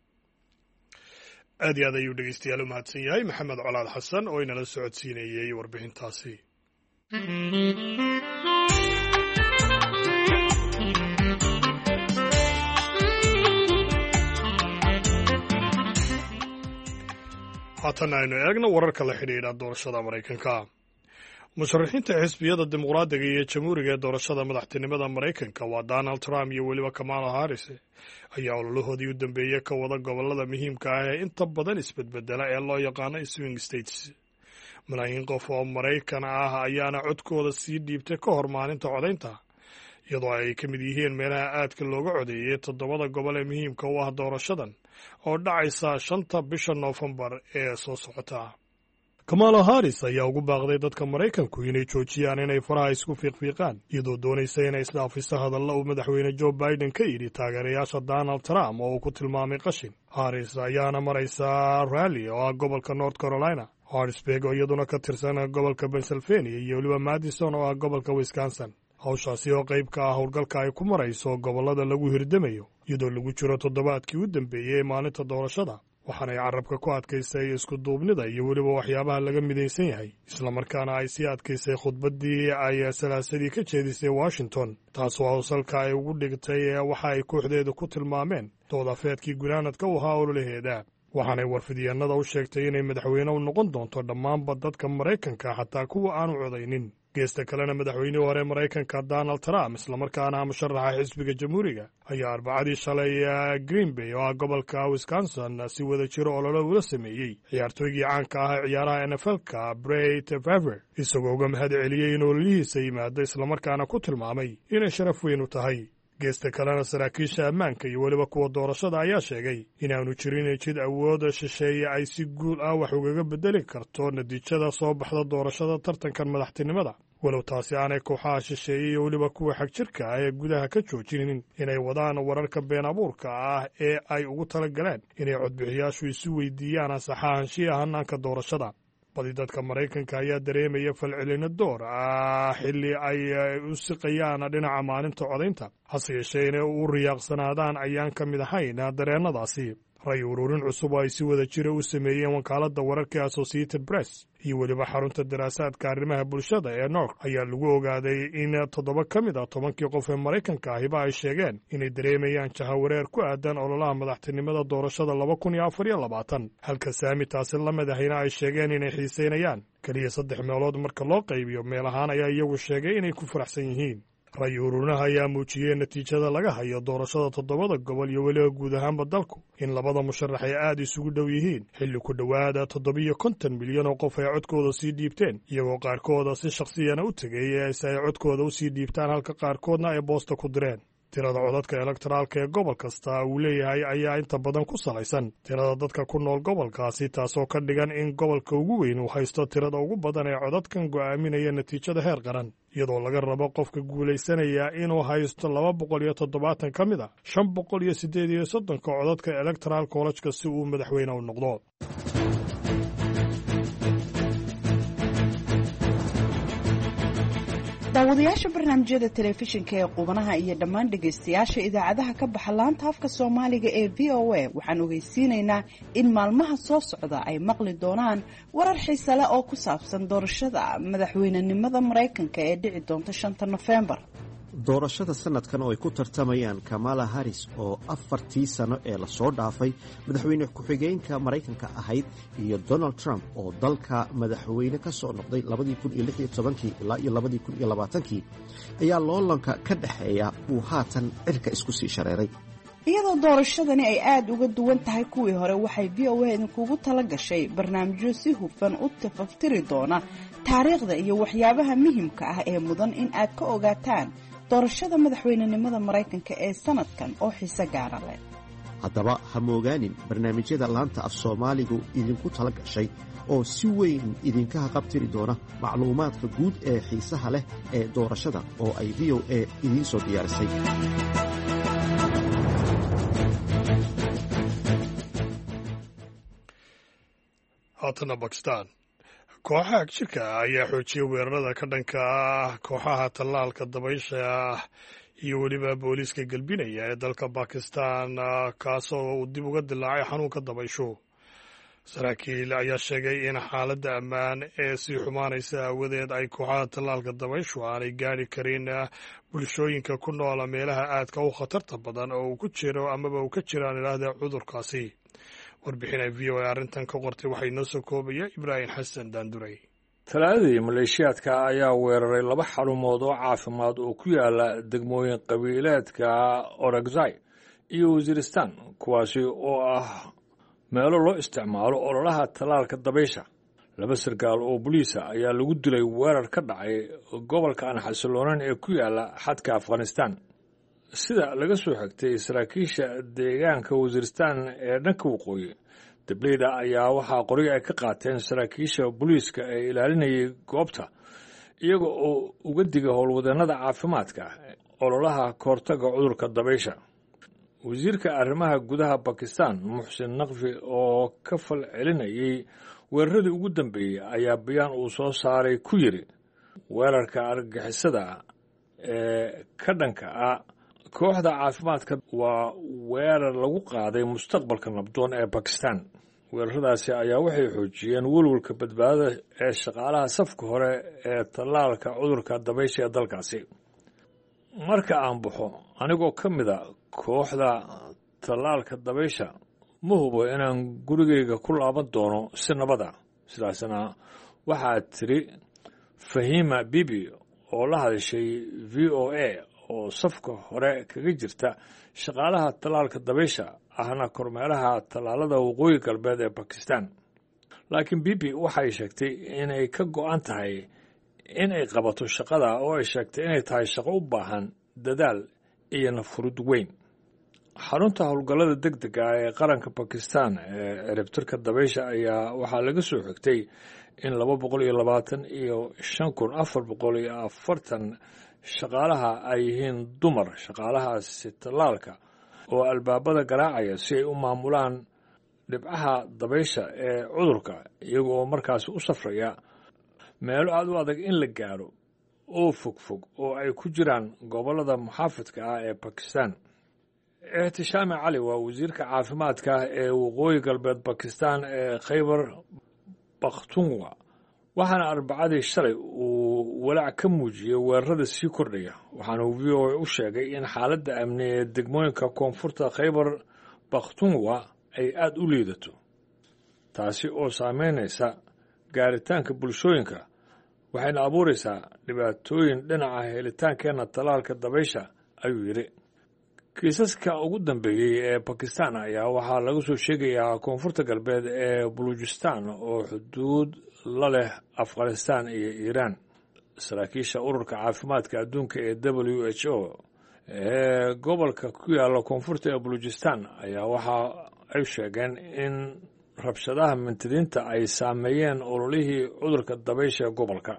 aad iyo aad ayuu dhegeystayaal u mahadsan yahay Maxamed Colaad Xasan oo inala socodsiinayey warbixintaasi. haatan aynu eegno wararka la xidhiidha doorashada Maraykanka. musharaxiinta xisbiyada dimuqraadiga iyo jamhuuriga ee doorashada madaxtinimada maraykanka waa donald trump iyo weliba kamala harris ayaa ololahoodii u dambeeyey ka wada gobolada muhiimka ah ee inta badan isbedbedela ee loo yaqaano swing states. malaayiin qof oo maraykan ah ayaana codkooda sii dhiibtay ka hor maalinta codaynta, iyadoo ay ka mid yihiin meelaha aadka looga codeeyey toddobada gobol ee muhiimka u ah doorashadan oo dhacaysa shanta bisha noofembar ee soo socota. kamala harris ayaa ugu baaqday dadka maraykanku inay joojiyaan inay faraha isku fiiqfiiqaan, iyadoo doonaysa inay isdhaafiso hadalla uu madaxweyne joe biden ka yidhi taageerayaasha donald trump oo uu ku tilmaamay qashin. harris ayaana maraysa rally oo ah gobolka north carolina, harrisburg oo iyaduna ka tirsan gobolka pennsylvania, iyo weliba madison oo ah gobolka wisconsin. hawshaasi oo qayb ka ah howlgalka ay ku marayso gobollada lagu hirdamayo iyadoo lagu jiro toddobaadkii u dambeeyey ee maalinta doorashada, waxaanay carabka ku adkaysay isku duubnida iyo weliba waxyaabaha laga midaysan yahay, islamarkaana ay sii adkaysay khudbaddii ay salaasadii ka jeedisay washington, taasoo hawsalka ay ugu dhigtay waxa ay kooxdeedu ku tilmaameen doodafeedkii gunaanadka u ahaa ololaheeda. waxaanay warfidyaennada u sheegtay inay madaxweyne u noqon doonto dhammaanba dadka maraykanka, xataa kuwa aanu codaynin. geesta kalena madaxweynihii hore maraykanka donald trump, islamarkaana musharaxa xisbiga jamhuuriga, ayaa arbacadii shalay green bay oo ah gobolka wisconsin si wada jiro ololo ula sameeyey ciyaartooygii caanka ah ee ciyaaraha n f l-ka Brett Favre, isagoo uga mahad celiyey in ololihiisa yimaado, islamarkaana ku tilmaamay inay sharaf weyn u tahay. geesta kalena saraakiisha ammaanka iyo weliba kuwa doorashada ayaa sheegay inaanu jirin jid awooda shisheeye ay si guul ah wax ugaga bedeli karto natiijada soo baxda doorashada tartankan madaxtinimada, walow taasi aanay kooxaha shisheeye iyo weliba kuwa xagjirka ah ee gudaha ka joojinin inay wadaan wararka been abuurka ah ee ay ugu tala galeen inay codbixiyaashu isu weydiiyaan ansaxaanshiya hanaanka doorashada. badi dadka maraykanka ayaa dareemaya falcelino door ah xilli ay u siqayaan dhinaca maalinta codaynta, hase yeeshee inay u riyaaqsanaadaan ayaan ka mid ahayn dareennadaasi. ray ururin cusub oo ay si wada jira u sameeyeen wakaaladda wararka Associated Press iyo weliba xarunta daraasaadka arrimaha bulshada ee North ayaa lagu ogaaday in toddoba ka mid ah tobankii qof ee maraykanka ahiba ay sheegeen inay dareemayaan jahawareer ku aadan ololaha madaxtinimada doorashada laba kun iyo afar iyo labaatan, halka saami taasi la mid ahina ay sheegeen inay xiisaynayaan. keliya saddex meelood marka loo qaybiyo meel ahaan ayaa iyagu sheegay inay ku faraxsan yihiin. ray ururinaha ayaa muujiyey natiijada laga hayo doorashada toddobada gobol iyo weliba guud ahaanba dalku in labada musharax ay aad isugu dhow yihiin, xilli ku dhowaada toddobiyo konton milyan oo qof ay codkooda sii dhiibteen, iyagoo qaarkooda si shakhsiyana u tegay si ay codkooda u sii dhiibtaan, halka qaarkoodna ay boosta ku direen. tirada codadka elektoraalka ee gobol kasta uu leeyahay ayaa inta badan ku salaysan tirada dadka ku nool gobolkaasi, taasoo ka dhigan in gobolka ugu weyn uu haysto tirada ugu badan ee codadkan go'aaminaya natiijada heer qaran, iyadoo laga rabo qofka guulaysanaya inuu haysto laba boqol iyo toddobaatan ka mid a shan boqol iyo siddeed iyo soddonka codadka electoral college-ka si uu madaxweyne u noqdo. daawadayaasha barnaamijyada telefishinka ee qubanaha iyo dhammaan dhegaystayaasha idaacadaha ka baxa laanta afka soomaaliga ee v o a waxaan ogeysiinaynaa in maalmaha soo socda ay maqli doonaan warar xiise leh oo ku saabsan doorashada madaxweynenimada maraykanka ee dhici doonta shanta nofembar. doorashada sanadkan oo ay ku tartamayaan kamala harris oo afartii sano ee lasoo dhaafay madaxweyne ku-xigeenka maraykanka ahayd iyo donald trump oo dalka madaxweyne ka soo noqday labadii kun iyo lix iyo tobankii ilaa iyo labadii kun iyo labaatankii ayaa loolanka ka dhexeeya uu haatan cirka isku sii shareeray. iyadoo doorashadani ay aada uga duwan tahay kuwii hore, waxay v o a idinkugu tala gashay barnaamijyo si hufan u tafaftiri doona taariikhda iyo waxyaabaha muhiimka ah ee mudan in aad ka ogaataan doorashada madaxweynenimada maraykanka ee sanadkan oo xiise gaara leh. haddaba ha moogaanin barnaamijyada laanta af soomaaligu idinku tala gashay oo si weyn idinka haqabtiri doona macluumaadka guud ee xiisaha leh ee doorashada oo ay v o a idiin soo diyaarisay. haatana bakistan, kooxaha jirka ayaa xoojiyey weerarada ka dhanka ah kooxaha tallaalka dabaysha ah iyo weliba booliiska galbinaya ee dalka bakistan, kaasoo uu dib uga dilaacay xanuunka dabaysho. saraakiil ayaa sheegay in xaaladda ammaan ee sii xumaanaysa aawadeed ay kooxaha tallaalka dabayshu aanay gaadhi karin bulshooyinka ku noola meelaha aadka u khatarta badan oo uu ku jiro amaba uu ka jiraan idhaahda cudurkaasi. warbixin ay v o a arrintan ka qortay waxay noo soo koobaya ibraahim xasan daanduray. talaadadii maleeshiyaadka ayaa weeraray laba xarumood oo caafimaad oo ku yaala degmooyin qabiileedka Orakzai iyo Waziristan kuwaasi oo ah meelo loo isticmaalo ololaha talaalka dabaysha. laba sarkaal oo booliisa ayaa lagu dilay weerar ka dhacay gobolka aan xasiloonayn ee ku yaala xadka Afghanistan. sida laga soo xigtay saraakiisha deegaanka Waziristan ee dhanka waqooyi, dableyda ayaa waxaa qoriga ay ka qaateen saraakiisha booliiska ee ilaalinayay goobta iyaga oo uga diga howlwadeenada caafimaadka ololaha kahortaga cudurka dabaysha. wasiirka arrimaha gudaha Bakistan Muxsin Naqvi oo ka fal celinayay weeraradii ugu dambeeyey ayaa bayaan uu soo saaray ku yiri weerarka argagixisada ee ka dhanka ah kooxda caafimaadka waa weerar lagu qaaday mustaqbalka nabdoon ee Bakistan. weeraradaasi ayaa waxay xoojiyeen welwelka badbaadada ee shaqaalaha safka hore ee tallaalka cudurka dabaysha ee dalkaasi. marka aan baxo anigoo ka mid a kooxda tallaalka dabaysha ma hubo inaan gurigayga ku laaban doono si nabada. sidaasna waxaa tiri Fahima Bibi oo la hadashay V O A oo safka hore kaga jirta shaqaalaha tallaalka dabaysha ahna kormeeraha tallaalada waqooyi galbeed ee Bakistan. laakiin Bibi waxay sheegtay inay ka go'an tahay in ay qabato shaqada oo ay sheegtay inay tahay shaqo u baahan dadaal iyo nafurud weyn. xarunta howlgallada degdega ee qaranka Bakistan ee ciribtirka dabaysha ayaa waxaa laga soo xigtay in laba boqol iyo labaatan iyo shan kun afar boqol iyo afartan shaqaalaha ay yihiin dumar. shaqaalahaasi tallaalka oo albaabada garaacaya si ay u maamulaan dhibcaha dabaysha ee cudurka iyaga oo markaasi u safraya meelo aad u adag in la gaaro oo fogfog oo ay ku jiraan gobollada muxaafidka ah ee Bakistan. Ihtishaam Cali waa wasiirka caafimaadka ee waqooyi galbeed Bakistan ee Khyber Pakhtunkhwa waxaana arbacadii shalay uu walaac ka muujiyey weerarada sii kordhaya. waxaana uu V O A u sheegay in xaaladda amni ee degmooyinka koonfurta Khyber Pakhtunkhwa ay aad u liidato, taasi oo saameynaysa gaaritaanka bulshooyinka waxayna abuuraysaa dhibaatooyin dhinaca helitaankeenna tallaalka dabaysha, ayuu yidhi. kiisaska ugu dambeeyey ee Bakistan ayaa waxaa laga soo sheegayaa koonfurta galbeed ee Baluchistan oo xuduud la leh Afghanistan iyo Iiraan. saraakiisha ururka caafimaadka adduunka ee W H O ee gobolka ku yaala koonfurta ee Baluchistan ayaa waxa ay sheegeen in rabshadaha mintidiinta ay saameeyeen ololihii cudurka dabaysha ee gobolka.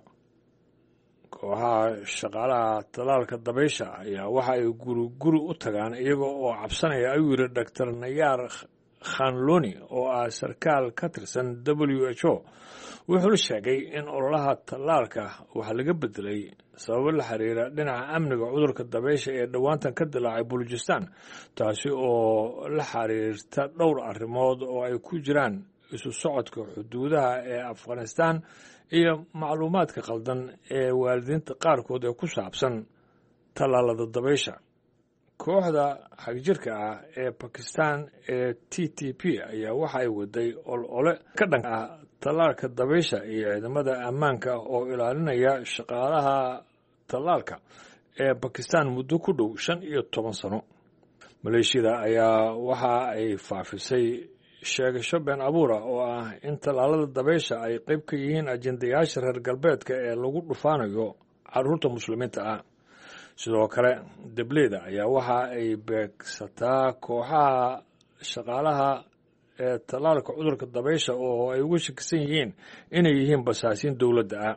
kooxaha shaqaalaha tallaalka dabaysha ayaa waxa ay guri guri u tagaan iyaga oo cabsanaya, ayuu yidhi Doctor Nayar Khanloni oo ah sarkaal ka tirsan W H O. wuxuu sheegay in ololaha tallaalka waxa laga bedelay sababo la xiriira dhinaca amniga cudurka dabaysha ee dhowaantan ka dilaacay Baluchistan, taasi oo la xiriirta dhowr arrimood oo ay ku jiraan isu socodka xuduudaha ee Afghanistan iyo macluumaadka qaldan ee waalidiinta qaarkood ee ku saabsan tallaalada dabaysha. kooxda xagjirka ah ee Bakistan ee T T P ayaa waxa ay waday olole ka dhan ah tallaalka dabaysha iyo ciidamada ammaanka oo ilaalinaya shaqaalaha tallaalka ee Bakistan muddo ku dhow shan iyo toban sano. maleeshiyada ayaa waxa ay faafisay sheegasho been abuura oo ah in tallaalada dabaysha ay qayb ka yihiin ajendayaasha reer galbeedka ee lagu dhufaanayo carruurta muslimiinta ah. sidoo kale dableyda ayaa waxa ay beegsataa kooxaha shaqaalaha ee tallaalka cudurka dabaysha oo ay uga shakisan yihiin inay yihiin basaasiin dowladda ah.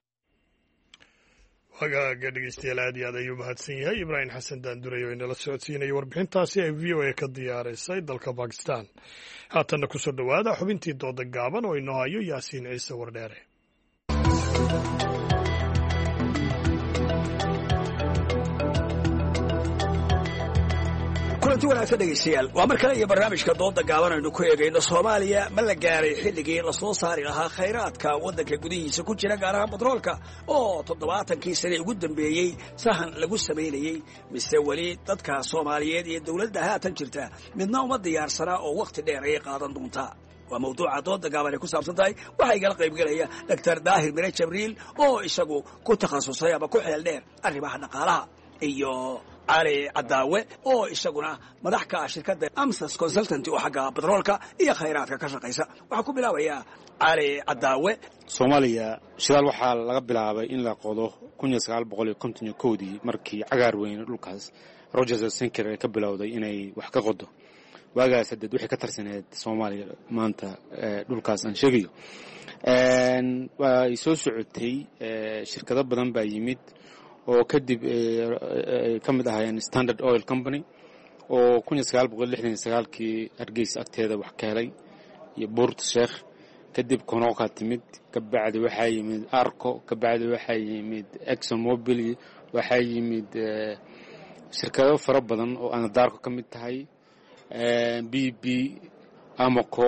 wagaaga dhegeystayaal aad iyo aad ayuu mahadsan yahay Ibraahim Xasan Daanduray oo inala socodsiinaya warbixintaasi ay V O A ka diyaarisay dalka Bakistan. haatanna ku soo dhowaada xubintii dooda gaaban oo inoo hayo Yaasiin Ciise Wardheere. kulanti wanaagsan dhegaystayaal, waa mar kale iyo barnaamijka dooda gaaban aynu ku eegayno Soomaaliya ma la gaaray xilligii la soo saari lahaa khayraadka waddanka gudihiisa ku jira gaar ahaan batroolka oo toddobaatankii sane ugu dambeeyey sahan lagu samaynayey, mise weli dadka Soomaaliyeed iyo dowladda haatan jirta midna uma diyaarsanaa oo wakhti dheer ay qaadan doontaa. waa mawduuca dooda gaaban ay ku saabsan tahay waxaa igala qaybgelaya doctor daahir mire jabriil oo isagu ku takhasusay ama ku xeel dheer arrimaha dhaqaalaha iyo cali cadaawe oo isaguna madax ka ah shirkadda amsas consultanty oo xagga batroolka iyo khayraadka ka shaqaysa waxaa ku bilaabayaa cali cadaawe. soomaaliya shidaal waxaa laga bilaabay in la qodo kun iyo sagaal boqol iyo konton iyo kowdii markii cagaar weyne dhulkaas rogers sinker ay ka bilowday inay wax ka qodo. waagaas hadeed waxay ka tarsaneed soomaaliya maanta dhulkaas aan sheegayo way soo socotay shirkado badan baa yimid oo kadib ay ka mid ahaayeen Standard Oil Company oo kun iyo sagaal boqol lixdan iyo sagaalkii Hargeysa agteeda wax ka helay iyo Port Sheikh kadib Konoka timid kabacdi waxaa yimid Arco kabacdi waxaa yimid Exxon Mobil waxaa yimid shirkado fara badan oo aan daarko ka mid tahay B B Amoco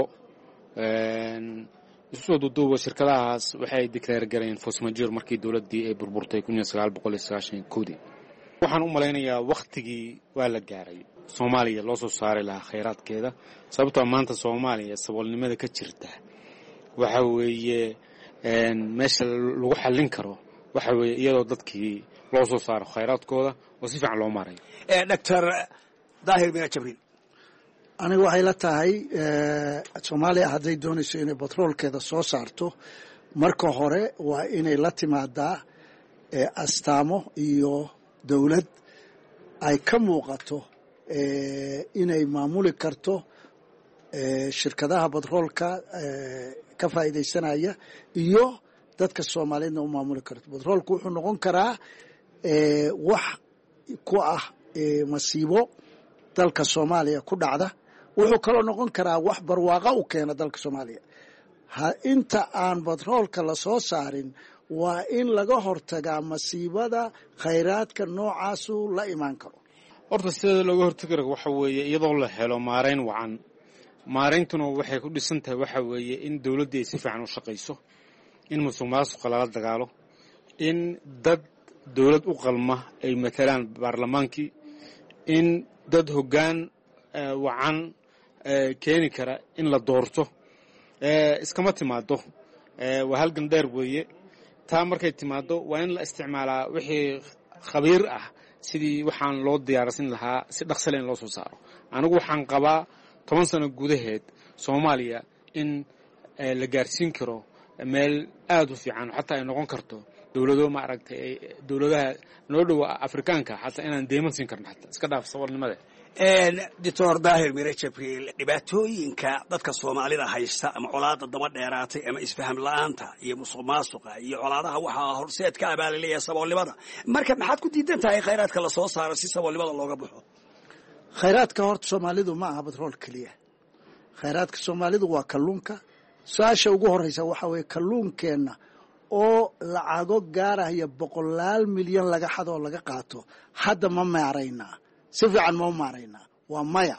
isoo duuba shirkadahaas waxay declare gareen force majeure markii dawladii ay burburtay kun iyo sagaal boqol iyo sagaashan iyo kow. waxaan u maleynayaa waqtigii waa la gaaray Soomaaliya loo soo saari lahaa khayraadkeeda sababtoo maanta Soomaaliya saboolnimada ka jirta waxa weeye meesha lagu xallin karo waxa weeye iyadoo dadkii loo soo saaro khayraadkooda oo si fiican loo maareeyo. ee doctor daahir mire jabriil aniga waxay la tahay Soomaaliya hadday doonayso inay batroolkeeda soo saarto marka hore waa inay la timaadaa astaamo iyo dawlad ay ka muuqato inay maamuli karto shirkadaha batroolka ka faa'iideysanaya iyo dadka Soomaaliyeedna u maamuli karto. batroolku wuxuu noqon karaa wax ku ah masiibo dalka Soomaaliya ku dhacda wuxuu kaloo noqon karaa wax barwaaqo u keena dalka Soomaaliya. ha inta aan batroolka la soo saarin waa in laga hortagaa masiibada khayraadka noocaasu la imaan karo. horta sida looga hortagi karo waxa weeye iyadoo la helo maareyn wacan. maareyntuna waxay ku dhisan tahay waxa weeye in dawladda ay si fiican u shaqayso, in musuqmaasuqa lala dagaalo, in dad dawlad u qalma ay matalaan baarlamaankii, in dad hoggaan wacan keeni kara in la doorto iskama timaado. waa halgan dheer weeye. taa markay timaado waa in la isticmaalaa wixii khabiir ah sidii waxaan loo diyaarsan lahaa si dhaqso leh in loo soo saaro. anigu waxaan qabaa toban sano gudaheed Soomaaliya in la gaarsiin karo meel aad u fiican xataa ay noqon karto dawlado ma aragtay dawladaha noo dhow Afrikaanka xataa inaan deeman siin karno xataa iska dhaaf saboolnimada. doctor daahir mire jabriil dhibaatooyinka dadka Soomaalida haysta ama colaada daba dheeraatay ama isfaham la'aanta iyo musuqmaasuqa iyo colaadaha waxaa horseed ka abaalilaya saboolnimada marka maxaad ku diidan tahay khayraadka la soo saaro si saboolnimada looga baxo? khayraadka horta Soomaalidu ma aha batrool kaliya. khayraadka Soomaalidu waa kalluunka. saasha ugu horeysa waxa weeye kalluunkeena oo lacago gaaraya boqolaal milyan laga xado laga qaato hadda ma maarayna si fiican ma maarayna waa maya.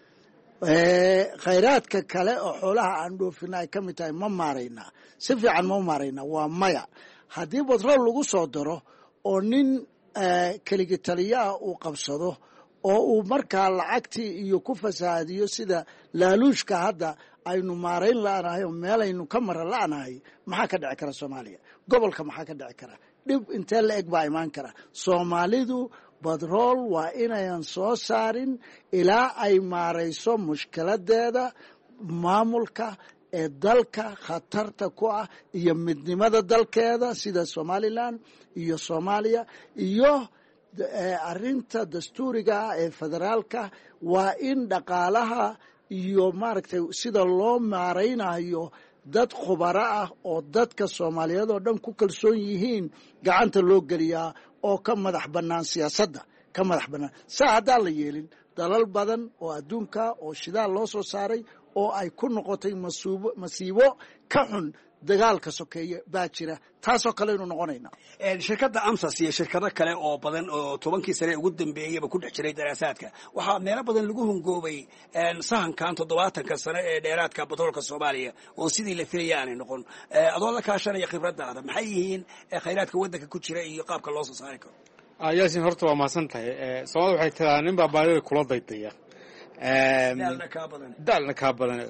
khayraadka kale oo xoolaha aan dhoofina ay ka mid tahay ma maarayna si fiican ma maarayna waa maya. haddii batrool lagu soo daro oo nin keligi taliya uu qabsado oo uu markaa lacagtii iyo ku fasaadiyo sida laaluushka hadda aynu maarayn la'anahay oo meelaynu ka mara la'anahay maxaa ka dhici kara Soomaaliya? gobolka maxaa ka dhici kara? dhib intee la eg baa imaan kara. Soomaalidu batrool waa inayan soo saarin ilaa ay maarayso mushkiladeeda maamulka ee dalka khatarta ku ah iyo midnimada dalkeeda sida Somaliland iyo Soomaaliya iyo arrinta dastuuriga ee federaalka waa in dhaqaalaha iyo maaragtay sida loo maaraynayo dad khubaro ah oo dadka Soomaaliyeed oo dhan ku kalsoon yihiin gacanta loo geliyaa oo ka madax bannaan siyaasadda ka madax bannaan. saa haddaan la yeelin dalal badan oo adduunka oo shidaal loo soo saaray oo ay ku noqotay masuubo masiibo ka xun dagaalka sokeeye baa jira. taasoo kale inuu noqonayna shirkadda amsas iyo shirkado kale oo badan oo tobankii sane ugu dambeeyeyba ku dhex jiray daraasaadka waxaa meelo badan lagu hungoobay sahankan toddobaatanka sane ee dheeraadka batroolka Soomaaliya oo sidii la filayay aanay noqon. adoo la kaashanaya khibradaada maxay yihiin khayraadka waddanka ku jira iyo qaabka loo soo saari karo? yaasin horta waa mahadsan tahay. Soomaalida waxay tiraa nin baa baadida kula daydaya daalna kaa badan daalna kaa badan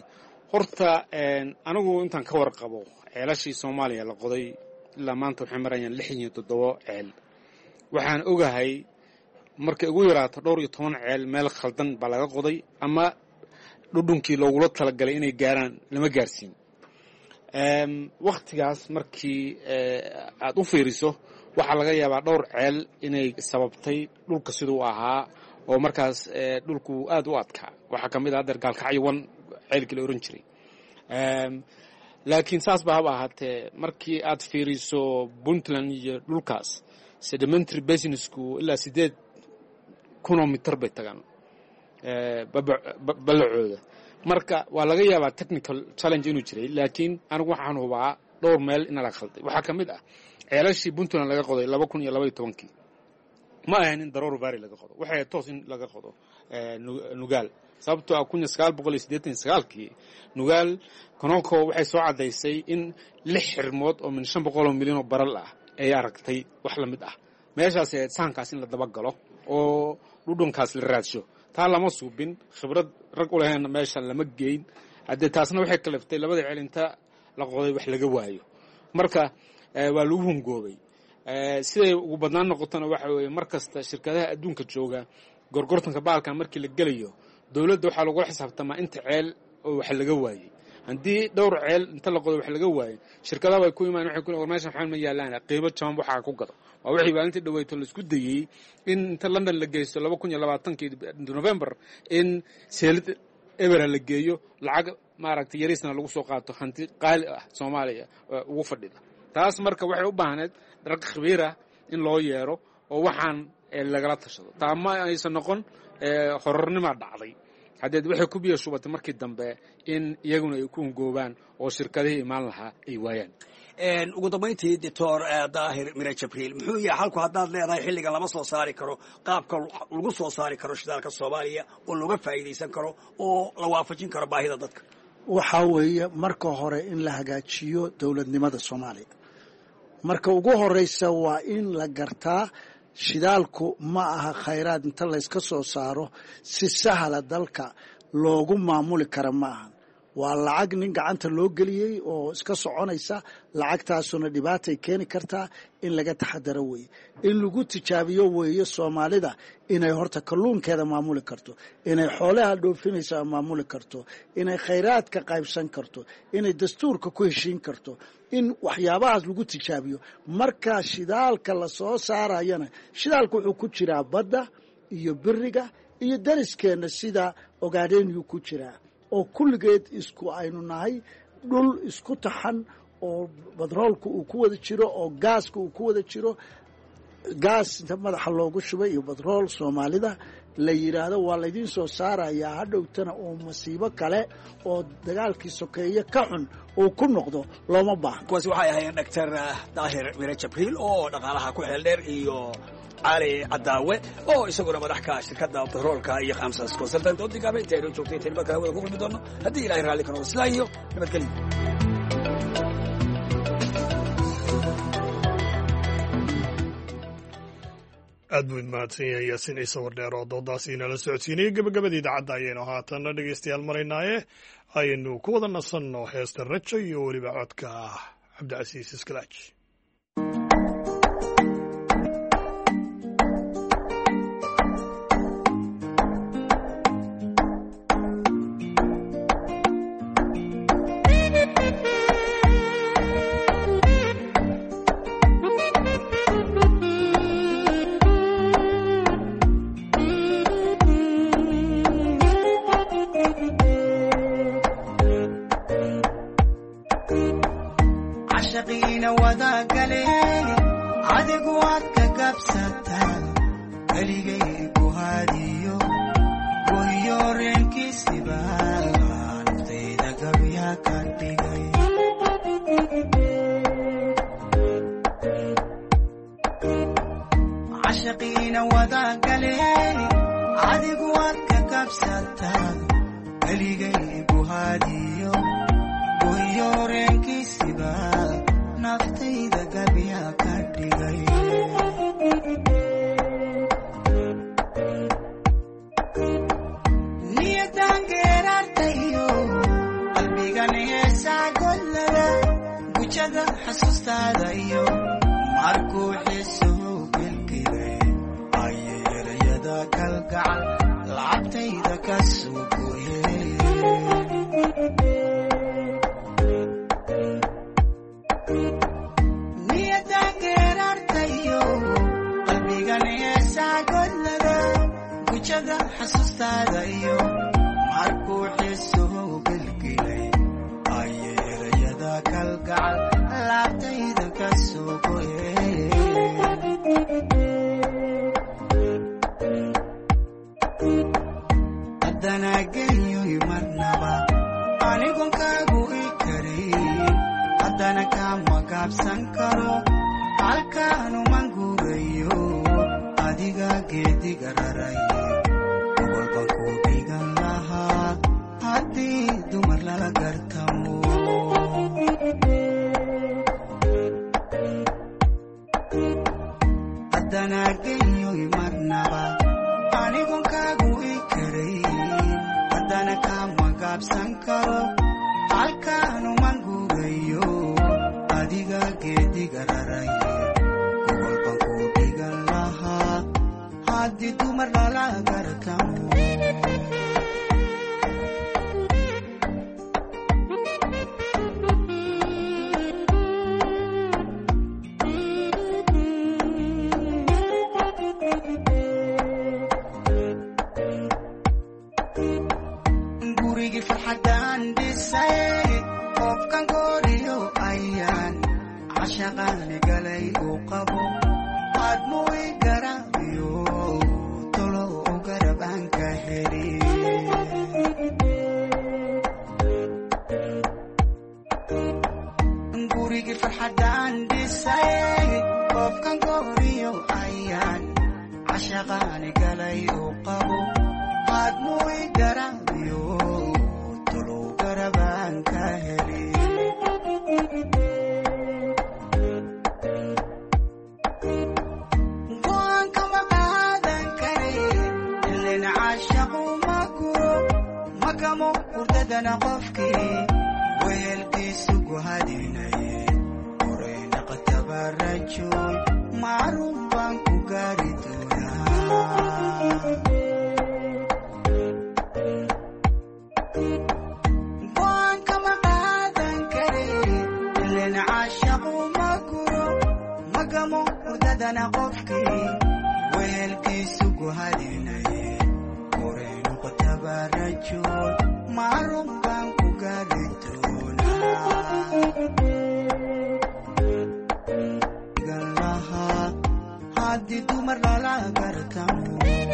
horta anigu intaan ka warqabo ceelashii Soomaaliya la qoday ilaa maanta waxay marayaan lix iyo toddoba ceel waxaan ogahay markay ugu yaraato dhowr iyo toban ceel meel khaldan baa laga qoday ama dhudhunkii loogula talagalay inay gaaraan lama gaarsiin waqtigaas markii aad u fiiriso waxaa laga yaabaa dhowr ceel inay sababtay dhulka siduu ahaa oo markaas dhulku aad u adkaa waxaa ka mid ah adeer gaalkacyo wan ceelkii la oran jiray laakiin saas baa haba ahaatee markii aad fiiriso Puntland iyo dhulkaas sedimentary basinsku ilaa sideed kunoo mitir bay tagaan balacooda marka waa laga yaabaa technical challenge inuu jiray laakiin anigu waxaan hubaa dhowr meel in la khalday waxaa ka mid ah ceelashii Puntland laga qoday laba kun iyo laba iyo toban ma ahayn in Daroor Valley laga qodo waxay toos in laga qodo Nugaal sababtoo ah kun iyo sagaal boqol iyo siddeetan iyo sagaal kii Nugaal Konoko waxay soo cadaysay in lix xirmood oo min shan boqol oo milyan oo baral ah ay aragtay wax la mid ah meeshaas ee saankaas in la daba galo oo dhudhunkaas la raadsho taa lama suubin khibrad rag u lahayn meesha lama geyn hadda taasna waxay kalaftay labada ceel inta la qoday wax laga waayo marka waa lagu hungoobay siday ugu badnaan noqotana waxa weeye markasta shirkadaha adduunka jooga gorgortanka baalka markii la galayo dawladda waxa lagu xisaabtamaa inta ceel oo wax laga waayay haddii dhowr ceel inta la qodo wax laga waayay shirkadaha way ku imaan waxay ku meesha waxaan ma yaalaan qiimo jaban waxa ku gado waa wixii baalintii dhaweyto la isku dayay in inta London la geeyo laba kun iyo labaatan kii November in seelid ebera la geeyo lacag maaragtay yarisna lagu soo qaato hanti qaali ah Soomaaliya ugu fadhida taas marka waxay u baahneed rag khibiir ah in loo yeero oo waxaan lagala tashado taama aysan noqon horornimo dhacday hadeed waxay ku biyo shubatay markii dambe in iyaguna ay ku ngoobaan oo shirkadaha imaan lahaa ay waayaan een ugu dambeyntii doctor Daahir Mire Jibriil muxuu yahay halku haddaad leedahay xilligan lama soo saari karo qaabka lagu soo saari karo shidaalka Soomaaliya oo looga faa'iideysan karo oo la waafajin karo baahida dadka waxa weeye marka hore in la hagaajiyo dawladnimada Soomaaliya marka ugu horeysa waa in la gartaa shidaalku ma aha khayraad inta la iska soo saaro si sahla dalka loogu maamuli karo ma aha waa lacag nin gacanta loo geliyay oo iska soconaysa lacagtaasuna dhibaatay keeni kartaa in laga taxadaro weeye in lagu tijaabiyo weeye Soomaalida inay horta kalluunkeeda maamuli karto inay xoolaha dhoofinaysa maamuli karto inay khayraadka qaybsan karto inay dastuurka ku heshiin karto in waxyaabahaas lagu tijaabiyo marka shidaalka la soo saarayana shidaalku wuxuu ku jiraa badda iyo biriga iyo dariskeena sida ogaadeenyu ku jiraa oo kulligeed isku aynu nahay dhul isku taxan oo badroolku uu ku wada jiro oo gaaska uu ku wada jiro gaas inta madaxa loogu shubay iyo badrool Soomaalida la yiraahdo waa la idin soo saarayaa hadhowtana oo masiibo kale oo dagaalkii sokeeye ka xun uu ku noqdo looma baahna kuwaas waxay ahaayeen doctor Daahir Mire Jibriil oo dhaqaalaha ku xeel dheer iyo علي عداوة أو يسوون مدح كاش كذا بترول كاي خمسة سكوسلتن تودي كابي تيرو شوكتي تيرو بكرة ولا كوفي بدونه هدي لا يرالي كانوا سلايو نبتكلم aad buu mahadsan yahay Yaasiin Ciise Wardheer oo doodaasi inala socodsiinayay gabagabadii idaacadda ayaynu haatan dhegeystayaal maraynaaye ayaynu ku wada nasanno heesta rajo iyo weliba codka Cabdicasiis Iskalaaj qalbi gujada xasuustaada iyo markuu xiisuhu gelgelay ayay erayada kalgacal lacabtayda ka soo gooyey niyada geerartayo qalbigan heesaa godlada gujada xasuustaada iyo markuu xiisuhu gelgelay ayay erayada kalgacal lacabtayda ka soo gooyey haddana geeyoy marnaba anigon kaagu i karin haddana kama gaabsan karo halkaanuman guurayo adiga geediga raraye gobolban ku dhigan lahaa haddii dumar lala gartamo haddana geeyoy marnaba anigon kaagu i karin haddana kama gaabsan karo halkaanuman guurayo adiga geediga raraye gobolban ku dhigan lahaa haddii dumar lala gartamo gurigii farxaddaan dhisay qofkan gooriyo ayaan cashaqaani galay uu qabo aadmu i garaabiyo tolo u garabaan ka heli gurigii farxaddaan dhisay qofkan gooriyo ayaan cashaqaani galay uu qabo aadmu i garaabiyo tolo u garabaan ka heli makamo hurdadana qofkii wehelkiisu guhadinaye horayna qatabarajoy macruuf baan ku gaari doonaa go'aan kama qaadan kare ilen caashaqu ma guro makamo hurdadana qofkii wehelkiisu guhadinaye barajoy macruuf baan ku gaari doonaa gan lahaa haddii dumar lala gartamo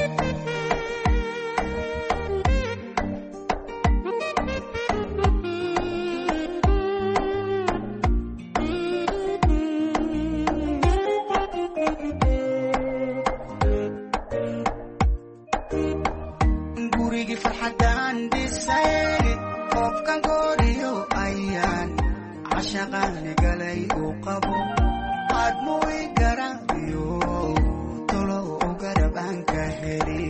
gurigii farxaddaan dhisay qofkan gooriyo ayaan cashaqaani galay uu qabo aadmu i garaabiyo tolo u garabaan ka heli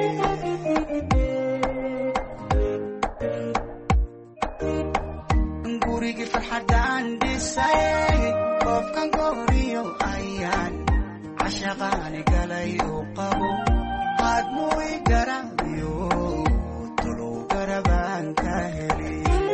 gurigii farxaddaan dhisay qofkan gooriyo ayaan cashaqaani galay uu qabo aadmu i garaabiyo tolo u garabaan ka heli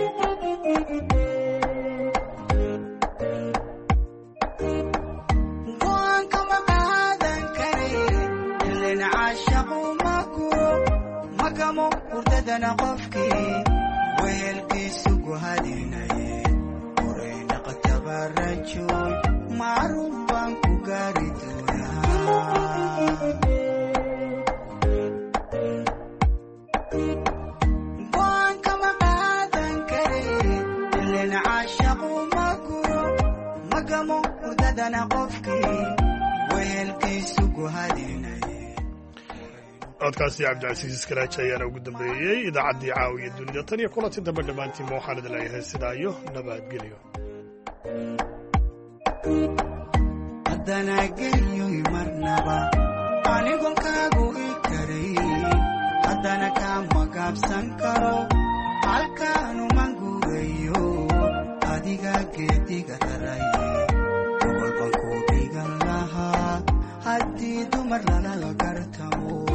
go'aan kama qaadan kare ilen caashaqu ma guro makamo hurdadana qofkii wehelkiisu guhadinaye horayna qatabarajoy macruuf baan ku gaari doonaa go'aan kama qaadan kare ilen caashaqu ma guro makamo hurdadana qofkii wehelkiisu guhadinaye codkaasi cabdicasiis kalaaji ayaana ugu dambeeyey idaacaddii caawiya dunida tan iyo kulanti dambe dhammaantiinba waxaan idin leeyahay sidaa iyo nabadgelyo haddana geeyoy marnaba anigon kaagu i karin haddana kama gaabsan karo halkaanuman guurayo adiga geediga raraye gobol baan ku dhigan lahaa haddii dumar lala gartamo